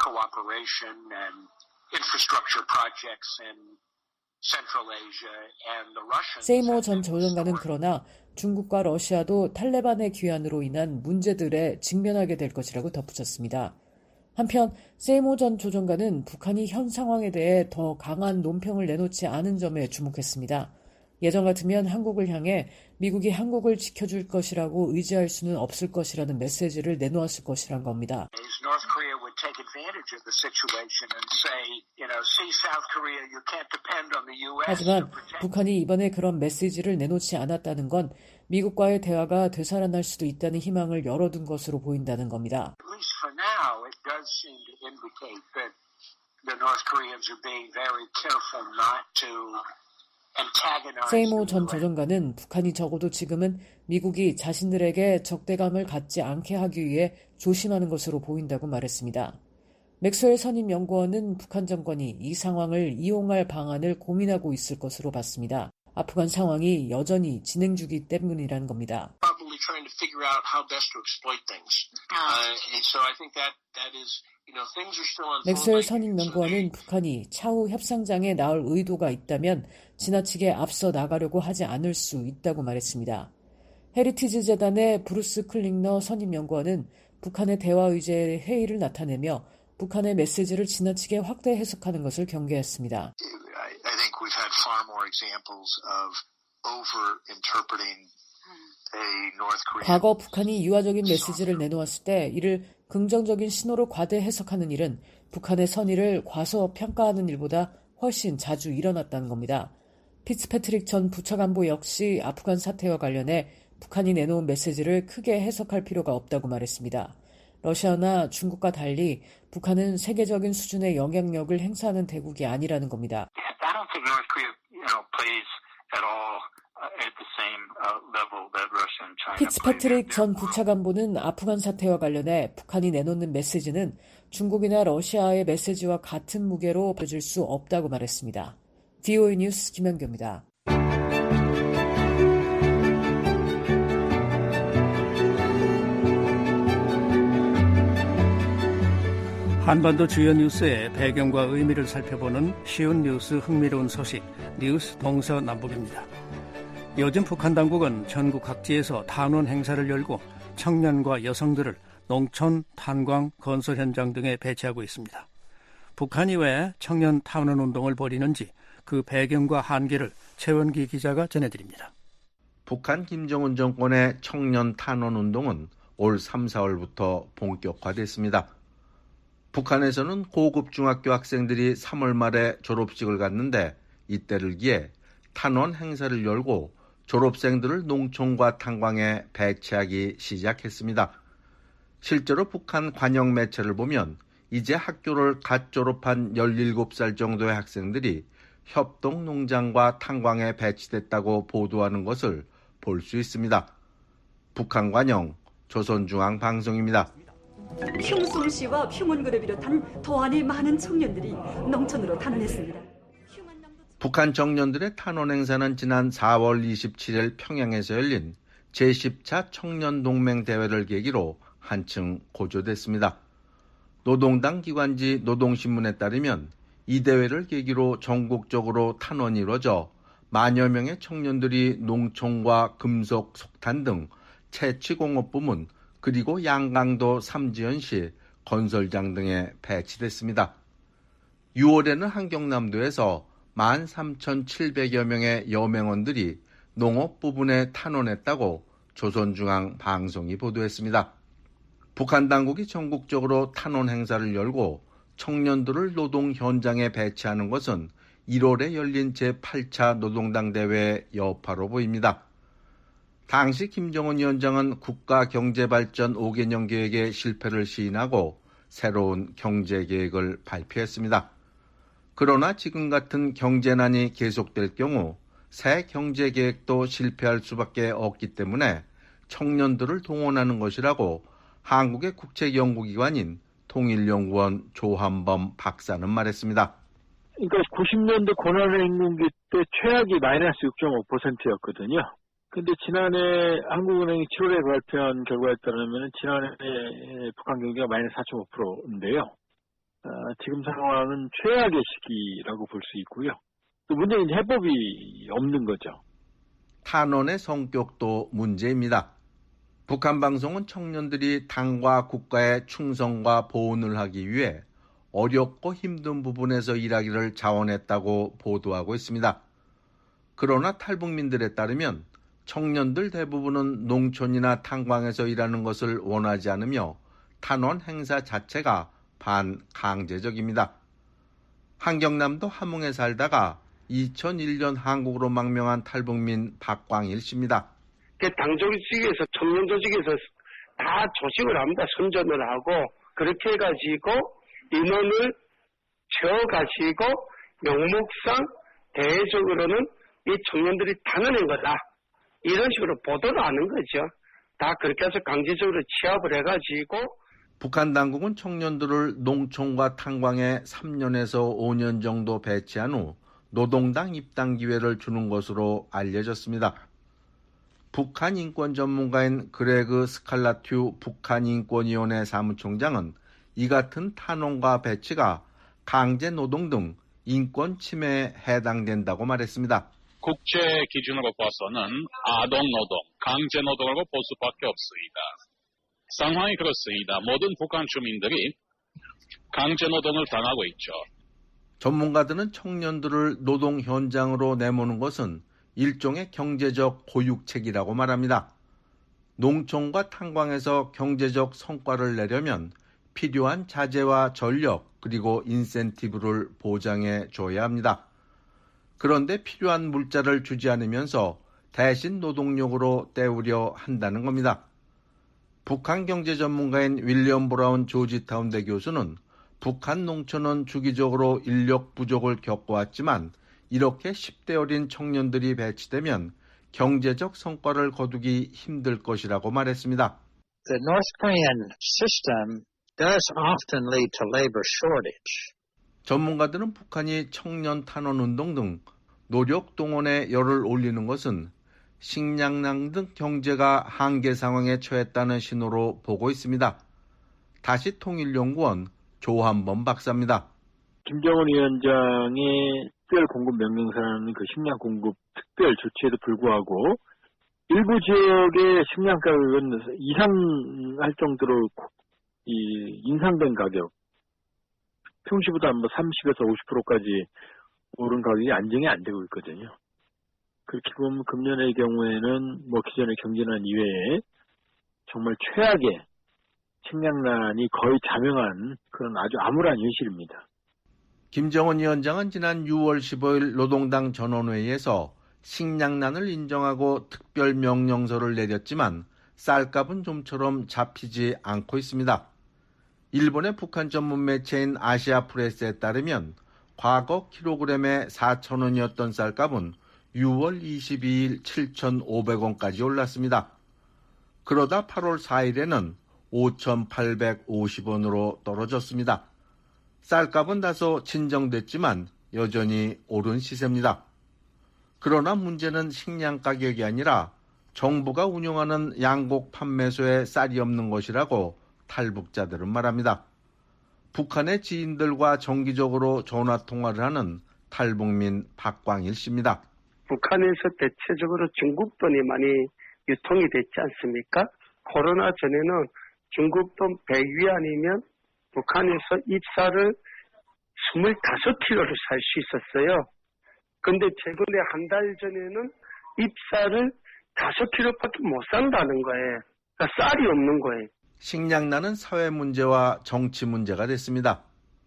세이모 전 조정관은 그러나 중국과 러시아도 탈레반의 귀환으로 인한 문제들에 직면하게 될 것이라고 덧붙였습니다. 한편 세이모 전 조정관은 북한이 현 상황에 대해 더 강한 논평을 내놓지 않은 점에 주목했습니다. 예전 같으면 한국을 향해 미국이 한국을 지켜줄 것이라고 의지할 수는 없을 것이라는 메시지를 내놓았을 것이란 겁니다. 하지만 북한이 이번에 그런 메시지를 내놓지 않았다는 건 미국과의 대화가 되살아날 수도 있다는 희망을 열어둔 것으로 보인다는 겁니다. 세이모 전 조정관은 북한이 적어도 지금은 미국이 자신들에게 적대감을 갖지 않게 하기 위해 조심하는 것으로 보인다고 말했습니다. 맥스웰 선임연구원은 북한 정권이 이 상황을 이용할 방안을 고민하고 있을 것으로 봤습니다. 아프간 상황이 여전히 진행 중이기 때문이라는 겁니다. 맥스웰 선임연구원은 북한이 차후 협상장에 나올 의도가 있다면 지나치게 앞서 나가려고 하지 않을 수 있다고 말했습니다. 헤리티지 재단의 브루스 클링너 선임연구원은 북한의 대화 의제의 회의를 나타내며 북한의 메시지를 지나치게 확대 해석하는 것을 경계했습니다. I think we've had far more examples of over-interpreting a North Korean. 과거 북한이 유화적인 메시지를 내놓았을 때 이를 긍정적인 신호로 과대 해석하는 일은 북한의 선의를 과소평가하는 일보다 훨씬 자주 일어났다는 겁니다. 피츠패트릭 전 부차관보 역시 아프간 사태와 관련해 북한이 내놓은 메시지를 크게 해석할 필요가 없다고 말했습니다. 러시아나 중국과 달리 북한은 세계적인 수준의 영향력을 행사하는 대국이 아니라는 겁니다. I don't think North Korea, plays at all at the same level that Russia and China. 피츠패트릭 전 부차관보는 아프간 사태와 관련해 북한이 내놓는 메시지는 중국이나 러시아의 메시지와 같은 무게로 보여줄 수 없다고 말했습니다. VOA 뉴스 김현규입니다. 한반도 주요 뉴스의 배경과 의미를 살펴보는 쉬운 뉴스 흥미로운 소식 뉴스 동서남북입니다. 요즘 북한 당국은 전국 각지에서 탄원 행사를 열고 청년과 여성들을 농촌, 탄광, 건설 현장 등에 배치하고 있습니다. 북한이 왜 청년 탄원 운동을 벌이는지 그 배경과 한계를 최원기 기자가 전해드립니다. 북한 김정은 정권의 청년 탄원 운동은 올 3, 4월부터 본격화됐습니다. 북한에서는 고급 중학교 학생들이 3월 말에 졸업식을 갖는데 이때를 기해 탄원 행사를 열고 졸업생들을 농촌과 탄광에 배치하기 시작했습니다. 실제로 북한 관영 매체를 보면 이제 학교를 갓 졸업한 17살 정도의 학생들이 협동농장과 탄광에 배치됐다고 보도하는 것을 볼 수 있습니다. 북한 관영 조선중앙방송입니다. 흉수시와 흉원그를 비롯한 도안의 많은 청년들이 농촌으로 탄원했습니다. 북한 청년들의 탄원 행사는 지난 4월 27일 평양에서 열린 제10차 청년동맹 대회를 계기로 한층 고조됐습니다. 노동당 기관지 노동신문에 따르면 이 대회를 계기로 전국적으로 탄원이 이루어져 만여 명의 청년들이 농촌과 금속, 석탄 등 채취공업 부문 그리고 양강도 삼지연시 건설장 등에 배치됐습니다. 6월에는 한경남도에서 13,700여 명의 여맹원들이 농업 부분에 탄원했다고 조선중앙방송이 보도했습니다. 북한 당국이 전국적으로 탄원 행사를 열고 청년들을 노동 현장에 배치하는 것은 1월에 열린 제8차 노동당 대회의 여파로 보입니다. 당시 김정은 위원장은 국가경제발전 5개년 계획의 실패를 시인하고 새로운 경제계획을 발표했습니다. 그러나 지금 같은 경제난이 계속될 경우 새 경제계획도 실패할 수밖에 없기 때문에 청년들을 동원하는 것이라고 한국의 국책연구기관인 통일연구원 조한범 박사는 말했습니다. 그러니까 90년대 고난의 인문기 때 최악이 마이너스 6.5%였거든요. 근데 지난해 한국은행이 7월에 발표한 결과에 따르면 지난해 북한 경제가 마이너스 4.5%인데요. 지금 상황은 최악의 시기라고 볼 수 있고요. 또 문제는 해법이 없는 거죠. 탄원의 성격도 문제입니다. 북한 방송은 청년들이 당과 국가의 충성과 보훈을 하기 위해 어렵고 힘든 부분에서 일하기를 자원했다고 보도하고 있습니다. 그러나 탈북민들에 따르면 청년들 대부분은 농촌이나 탄광에서 일하는 것을 원하지 않으며 탄원 행사 자체가 반강제적입니다. 한경남도 함흥에 살다가 2001년 한국으로 망명한 탈북민 박광일 씨입니다. 당 조직에서 청년 조직에서 다 조직을 합니다. 선전을 하고 그렇게 해가지고 인원을 채워가지고 명목상 대외적으로는 이 청년들이 탄원한 거다. 이런 식으로 보도를 하는 거죠. 다 그렇게 해서 강제적으로 취합을 해가지고 북한 당국은 청년들을 농촌과 탄광에 3년에서 5년 정도 배치한 후 노동당 입당 기회를 주는 것으로 알려졌습니다. 북한 인권 전문가인 그레그 스칼라튜 북한인권위원회 사무총장은 이 같은 탄원과 배치가 강제 노동 등 인권 침해에 해당된다고 말했습니다. 국제 기준으로 봐서는 아동 노동, 강제 노동으로 볼 수밖에 없습니다. 상황이 그렇습니다. 모든 북한 주민들이 강제 노동을 당하고 있죠. 전문가들은 청년들을 노동 현장으로 내모는 것은 일종의 경제적 고육책이라고 말합니다. 농촌과 탄광에서 경제적 성과를 내려면 필요한 자재와 전력 그리고 인센티브를 보장해 줘야 합니다. 그런데 필요한 물자를 주지 않으면서 대신 노동력으로 때우려 한다는 겁니다. 북한 경제 전문가인 윌리엄 브라운 조지타운대 교수는 북한 농촌은 주기적으로 인력 부족을 겪어왔지만 이렇게 10대 어린 청년들이 배치되면 경제적 성과를 거두기 힘들 것이라고 말했습니다. The North Korean system does often lead to labor shortage. 전문가들은 북한이 청년 탄원 운동 등 노력 동원에 열을 올리는 것은 식량난 등 경제가 한계 상황에 처했다는 신호로 보고 있습니다. 다시 통일연구원 조한범 박사입니다. 김정은 위원장의 특별 공급 명령사라는 그 식량 공급 특별 조치에도 불구하고 일부 지역의 식량 가격은 이상할 정도로 인상된 가격, 평시보다 30에서 50%까지 오른 가격이 안정이 안 되고 있거든요. 그렇게 보면 금년의 경우에는 기존의 경제난 이외에 정말 최악의 식량난이 거의 자명한 그런 아주 암울한 현실입니다. 김정은 위원장은 지난 6월 15일 노동당 전원회의에서 식량난을 인정하고 특별 명령서를 내렸지만 쌀값은 좀처럼 잡히지 않고 있습니다. 일본의 북한 전문 매체인 아시아프레스에 따르면 과거 킬로그램에 4,000원이었던 쌀값은 6월 22일 7,500원까지 올랐습니다. 그러다 8월 4일에는 5,850원으로 떨어졌습니다. 쌀값은 다소 진정됐지만 여전히 오른 시세입니다. 그러나 문제는 식량 가격이 아니라 정부가 운영하는 양곡 판매소에 쌀이 없는 것이라고 탈북자들은 말합니다. 북한의 지인들과 정기적으로 전화통화를 하는 탈북민 박광일 씨입니다. 북한에서 대체적으로 중국돈이 많이 유통이 됐지 않습니까? 코로나 전에는 중국돈 100위 아니면 북한에서 잎쌀을 25kg를 살 수 있었어요. 근데 최근에 한 달 전에는 잎쌀을 5kg밖에 못 산다는 거예요. 그러니까 쌀이 없는 거예요. 식량난은 사회 문제와 정치 문제가 됐습니다.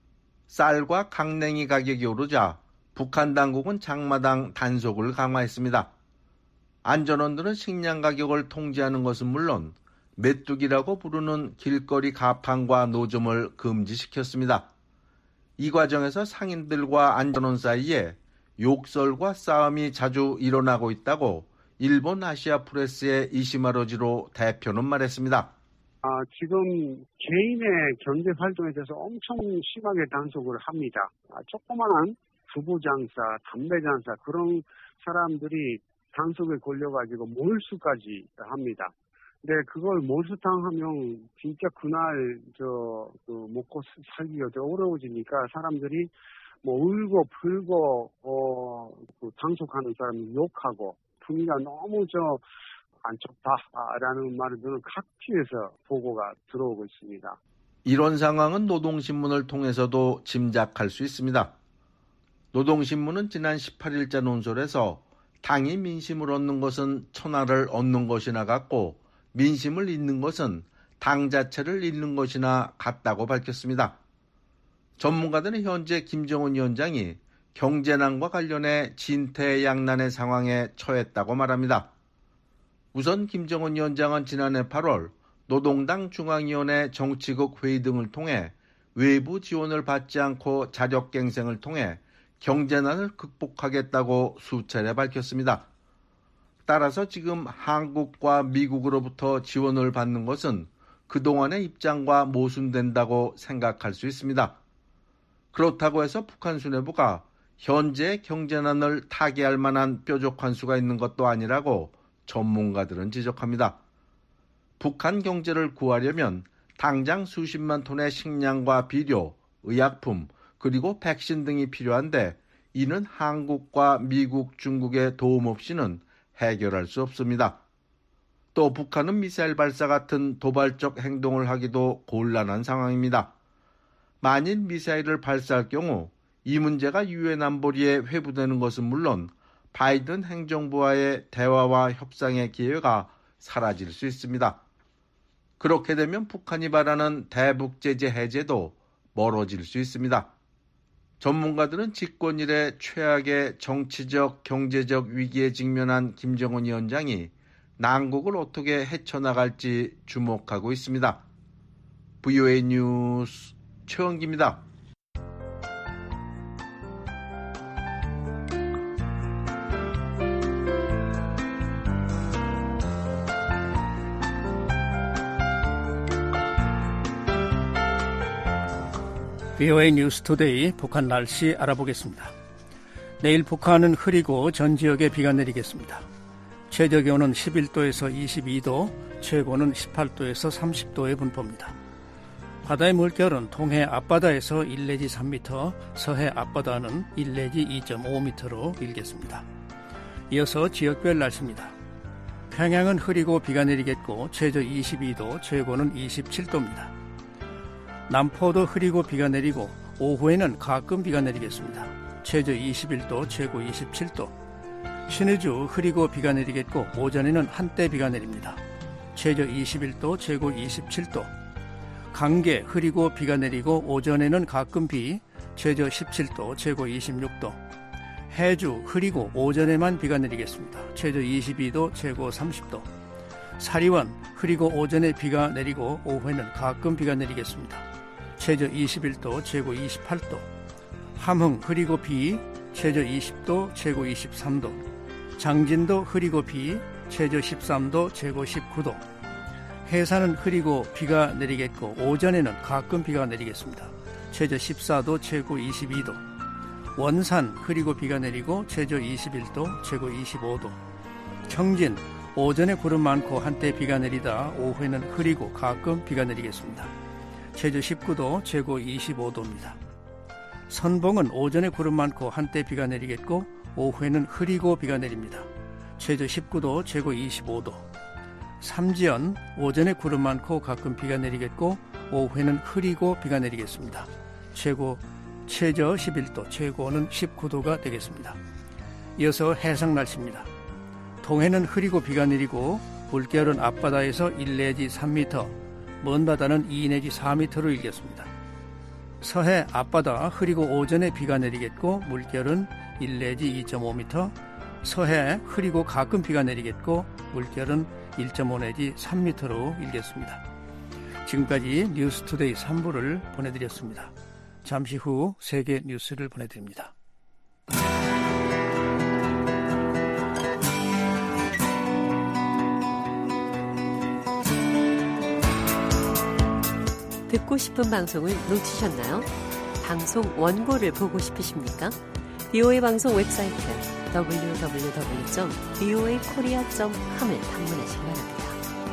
쌀과 강냉이 가격이 오르자 북한 당국은 장마당 단속을 강화했습니다. 안전원들은 식량 가격을 통제하는 것은 물론 메뚜기라고 부르는 길거리 가판과 노점을 금지시켰습니다. 이 과정에서 상인들과 안전원 사이에 욕설과 싸움이 자주 일어나고 있다고 일본 아시아프레스의 이시마로지로 대표는 말했습니다. 지금 개인의 경제 활동에 대해서 엄청 심하게 단속을 합니다. 조그마한 두부 장사, 담배 장사 그런 사람들이 단속에 걸려가지고 몰수까지 합니다. 근데 그걸 몰수당하면 진짜 그날 먹고 살기가 어려워지니까 사람들이 울고 불고 단속하는 사람이 욕하고 분위기가 너무 안 좋다라는 말들은 각지에서 보고가 들어오고 있습니다. 이런 상황은 노동신문을 통해서도 짐작할 수 있습니다. 노동신문은 지난 18일자 논설에서 당이 민심을 얻는 것은 천하를 얻는 것이나 같고 민심을 잃는 것은 당 자체를 잃는 것이나 같다고 밝혔습니다. 전문가들은 현재 김정은 위원장이 경제난과 관련해 진퇴양난의 상황에 처했다고 말합니다. 우선 김정은 위원장은 지난해 8월 노동당 중앙위원회 정치국 회의 등을 통해 외부 지원을 받지 않고 자력갱생을 통해 경제난을 극복하겠다고 수차례 밝혔습니다. 따라서 지금 한국과 미국으로부터 지원을 받는 것은 그동안의 입장과 모순된다고 생각할 수 있습니다. 그렇다고 해서 북한 수뇌부가 현재 경제난을 타개할 만한 뾰족한 수가 있는 것도 아니라고 전문가들은 지적합니다. 북한 경제를 구하려면 당장 수십만 톤의 식량과 비료, 의약품, 그리고 백신 등이 필요한데 이는 한국과 미국, 중국의 도움 없이는 해결할 수 없습니다. 또 북한은 미사일 발사 같은 도발적 행동을 하기도 곤란한 상황입니다. 만일 미사일을 발사할 경우 이 문제가 유엔 안보리에 회부되는 것은 물론 바이든 행정부와의 대화와 협상의 기회가 사라질 수 있습니다. 그렇게 되면 북한이 바라는 대북 제재 해제도 멀어질 수 있습니다. 전문가들은 집권 이래 최악의 정치적, 경제적 위기에 직면한 김정은 위원장이 난국을 어떻게 헤쳐나갈지 주목하고 있습니다. VOA 뉴스 최원기입니다. VOA 뉴스투데이 북한 날씨 알아보겠습니다. 내일 북한은 흐리고 전 지역에 비가 내리겠습니다. 최저기온은 11도에서 22도, 최고는 18도에서 30도의 분포입니다. 바다의 물결은 동해 앞바다에서 1 내지 3m, 서해 앞바다는 1 내지 2.5m로 일겠습니다. 이어서 지역별 날씨입니다. 평양은 흐리고 비가 내리겠고 최저 22도, 최고는 27도입니다. 남포도 흐리고 비가 내리고 오후에는 가끔 비가 내리겠습니다. 최저 21도, 최고 27도. 신의주 흐리고 비가 내리겠고 오전에는 한때 비가 내립니다. 최저 21도, 최고 27도. 강계 흐리고 비가 내리고 오전에는 가끔 비, 최저 17도, 최고 26도. 해주 흐리고 오전에만 비가 내리겠습니다. 최저 22도, 최고 30도. 사리원 흐리고 오전에 비가 내리고 오후에는 가끔 비가 내리겠습니다. 최저 21도, 최고 28도. 함흥 흐리고 비, 최저 20도, 최고 23도. 장진도 흐리고 비, 최저 13도, 최고 19도. 해산은 흐리고 비가 내리겠고 오전에는 가끔 비가 내리겠습니다. 최저 14도, 최고 22도. 원산 흐리고 비가 내리고 최저 21도, 최고 25도. 청진 오전에 구름 많고 한때 비가 내리다 오후에는 흐리고 가끔 비가 내리겠습니다. 최저 19도, 최고 25도입니다. 선봉은 오전에 구름 많고 한때 비가 내리겠고 오후에는 흐리고 비가 내립니다. 최저 19도, 최고 25도. 삼지연 오전에 구름 많고 가끔 비가 내리겠고 오후에는 흐리고 비가 내리겠습니다. 최저 11도, 최고는 19도가 되겠습니다. 이어서 해상 날씨입니다. 동해는 흐리고 비가 내리고 물결은 앞바다에서 1 내지 3m, 먼 바다는 2 내지 4m로 일겠습니다. 서해 앞바다 흐리고 오전에 비가 내리겠고 물결은 1 내지 2.5m, 서해 흐리고 가끔 비가 내리겠고 물결은 1.5 내지 3m로 일겠습니다. 지금까지 뉴스투데이 3부를 보내드렸습니다. 잠시 후 세계 뉴스를 보내드립니다. 듣고 싶은 방송을 놓치셨나요? 방송 원고를 보고 싶으십니까? VOA 방송 웹사이트 www.voakorea.com을 방문하시기 바랍니다.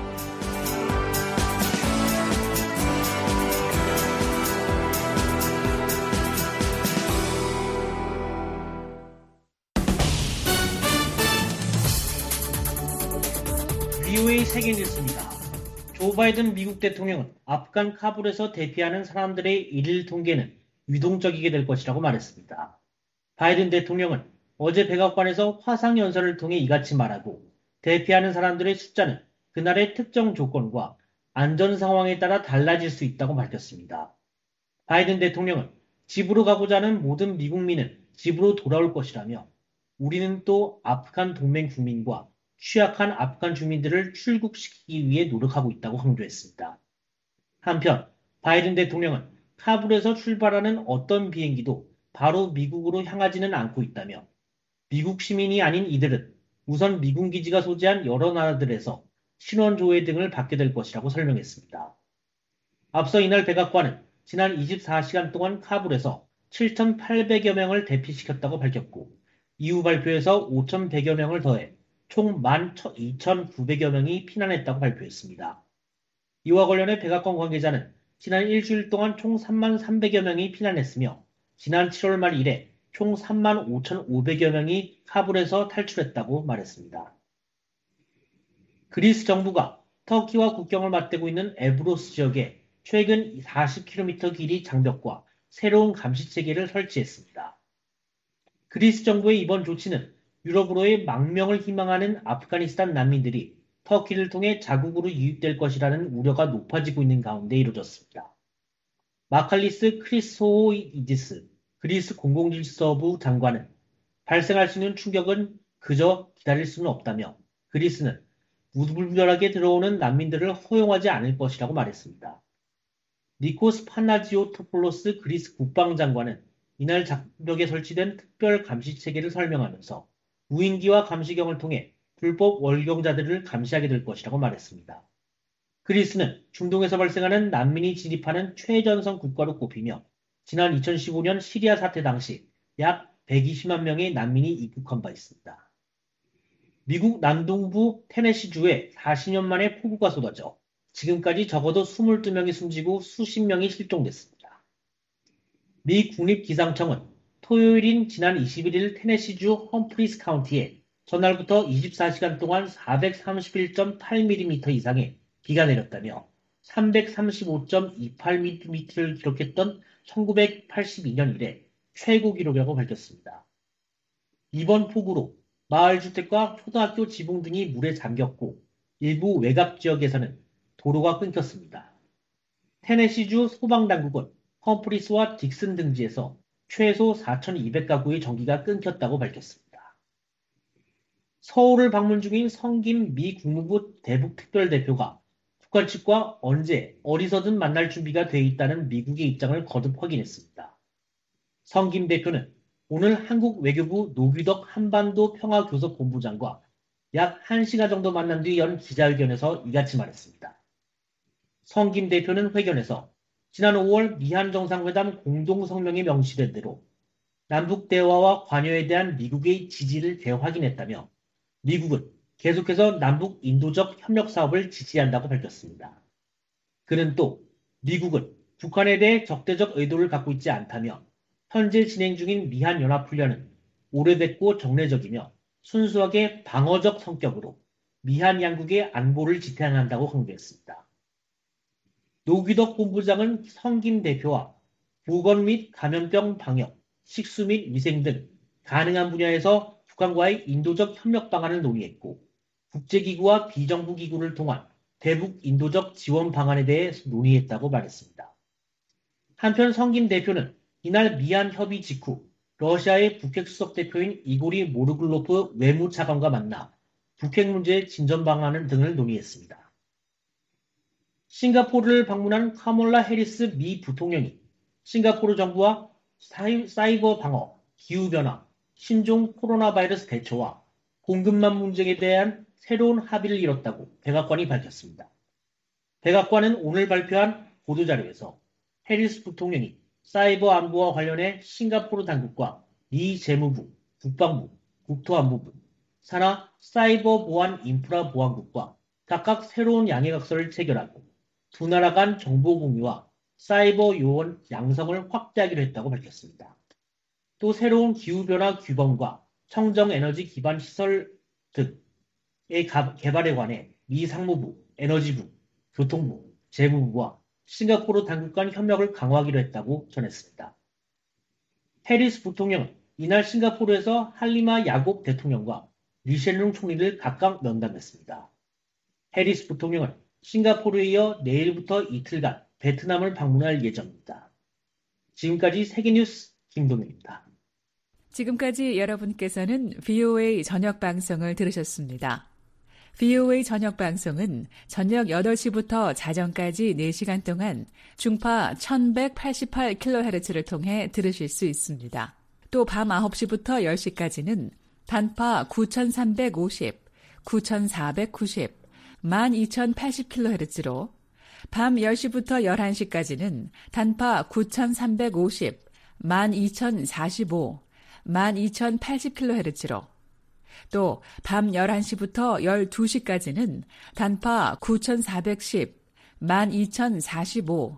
VOA 세계 뉴스입니다. 조 바이든 미국 대통령은 아프간 카불에서 대피하는 사람들의 일일 통계는 유동적이게 될 것이라고 말했습니다. 바이든 대통령은 어제 백악관에서 화상연설을 통해 이같이 말하고 대피하는 사람들의 숫자는 그날의 특정 조건과 안전 상황에 따라 달라질 수 있다고 밝혔습니다. 바이든 대통령은 집으로 가고자 하는 모든 미국민은 집으로 돌아올 것이라며 우리는 또 아프간 동맹 국민과 취약한 아프간 주민들을 출국시키기 위해 노력하고 있다고 강조했습니다. 한편 바이든 대통령은 카불에서 출발하는 어떤 비행기도 바로 미국으로 향하지는 않고 있다며 미국 시민이 아닌 이들은 우선 미군 기지가 소재한 여러 나라들에서 신원 조회 등을 받게 될 것이라고 설명했습니다. 앞서 이날 백악관은 지난 24시간 동안 카불에서 7,800여 명을 대피시켰다고 밝혔고 이후 발표에서 5,100여 명을 더해 총 12,900여 명이 피난했다고 발표했습니다. 이와 관련해 백악관 관계자는 지난 일주일 동안 총 33,300여 명이 피난했으며 지난 7월 말 이래 총 35,500여 명이 카불에서 탈출했다고 말했습니다. 그리스 정부가 터키와 국경을 맞대고 있는 에브로스 지역에 최근 40km 길이 장벽과 새로운 감시체계를 설치했습니다. 그리스 정부의 이번 조치는 유럽으로의 망명을 희망하는 아프가니스탄 난민들이 터키를 통해 자국으로 유입될 것이라는 우려가 높아지고 있는 가운데 이루어졌습니다. 마칼리스 크리소이디스 그리스 공공질서부 장관은 발생할 수 있는 충격은 그저 기다릴 수는 없다며 그리스는 무분별하게 들어오는 난민들을 허용하지 않을 것이라고 말했습니다. 니코스 파나지오토폴로스 그리스 국방장관은 이날 장벽에 설치된 특별 감시체계를 설명하면서 무인기와 감시경을 통해 불법 월경자들을 감시하게 될 것이라고 말했습니다. 그리스는 중동에서 발생하는 난민이 진입하는 최전선 국가로 꼽히며 지난 2015년 시리아 사태 당시 약 120만 명의 난민이 입국한 바 있습니다. 미국 남동부 테네시주에 40년 만에 폭우가 쏟아져 지금까지 적어도 22명이 숨지고 수십 명이 실종됐습니다. 미 국립기상청은 토요일인 지난 21일 테네시주 험프리스 카운티에 전날부터 24시간 동안 431.8mm 이상의 비가 내렸다며 335.28mm를 기록했던 1982년 이래 최고 기록이라고 밝혔습니다. 이번 폭우로 마을 주택과 초등학교 지붕 등이 물에 잠겼고 일부 외곽 지역에서는 도로가 끊겼습니다. 테네시주 소방당국은 험프리스와 딕슨 등지에서 최소 4,200가구의 전기가 끊겼다고 밝혔습니다. 서울을 방문 중인 성김 미 국무부 대북특별대표가 북한 측과 언제 어디서든 만날 준비가 돼 있다는 미국의 입장을 거듭 확인했습니다. 성김 대표는 오늘 한국 외교부 노규덕 한반도 평화교섭본부장과 약 1시간 정도 만난 뒤 연 기자회견에서 이같이 말했습니다. 성김 대표는 회견에서 지난 5월 미한 정상회담 공동성명에 명시된 대로 남북 대화와 관여에 대한 미국의 지지를 재확인했다며 미국은 계속해서 남북 인도적 협력 사업을 지지한다고 밝혔습니다. 그는 또 미국은 북한에 대해 적대적 의도를 갖고 있지 않다며 현재 진행 중인 미한 연합훈련은 오래됐고 정례적이며 순수하게 방어적 성격으로 미한 양국의 안보를 지탱한다고 강조했습니다. 노규덕 본부장은 성김 대표와 보건 및 감염병 방역, 식수 및 위생 등 가능한 분야에서 북한과의 인도적 협력 방안을 논의했고 국제기구와 비정부기구를 통한 대북 인도적 지원 방안에 대해 논의했다고 말했습니다. 한편 성김 대표는 이날 미한 협의 직후 러시아의 북핵 수석 대표인 이고리 모르글로프 외무차관과 만나 북핵 문제의 진전 방안 등을 논의했습니다. 싱가포르를 방문한 카몰라 해리스 미 부통령이 싱가포르 정부와 사이버 방어, 기후변화, 신종 코로나 바이러스 대처와 공급망 문제에 대한 새로운 합의를 이뤘다고 백악관이 밝혔습니다. 백악관은 오늘 발표한 보도자료에서 해리스 부통령이 사이버 안보와 관련해 싱가포르 당국과 미 재무부, 국방부, 국토안보부, 산하 사이버 보안 인프라 보안국과 각각 새로운 양해각서를 체결하고 두 나라 간 정보 공유와 사이버 요원 양성을 확대하기로 했다고 밝혔습니다. 또 새로운 기후변화 규범과 청정에너지 기반 시설 등의 개발에 관해 미 상무부, 에너지부, 교통부, 재무부와 싱가포르 당국 간 협력을 강화하기로 했다고 전했습니다. 해리스 부통령은 이날 싱가포르에서 할리마 야곱 대통령과 리셸룽 총리를 각각 면담했습니다. 해리스 부통령은 싱가포르에 이어 내일부터 이틀간 베트남을 방문할 예정입니다. 지금까지 세계뉴스 김동현입니다. 지금까지 여러분께서는 VOA 저녁 방송을 들으셨습니다. VOA 저녁 방송은 저녁 8시부터 자정까지 4시간 동안 중파 1188kHz를 통해 들으실 수 있습니다. 또 밤 9시부터 10시까지는 단파 9350, 9490, 12080kHz로 밤 10시부터 11시까지는 단파 9350, 12045, 12080kHz로 또 밤 11시부터 12시까지는 단파 9410, 12045,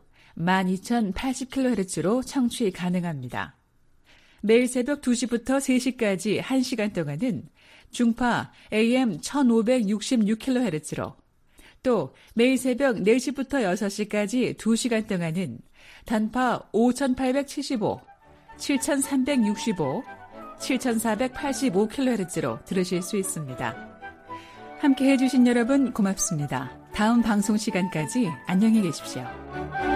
12080kHz로 청취 가능합니다. 매일 새벽 2시부터 3시까지 1시간 동안은 중파 AM 1566kHz로 또 매일 새벽 4시부터 6시까지 2시간 동안은 단파 5875, 7365, 7485kHz로 들으실 수 있습니다. 함께 해주신 여러분 고맙습니다. 다음 방송 시간까지 안녕히 계십시오.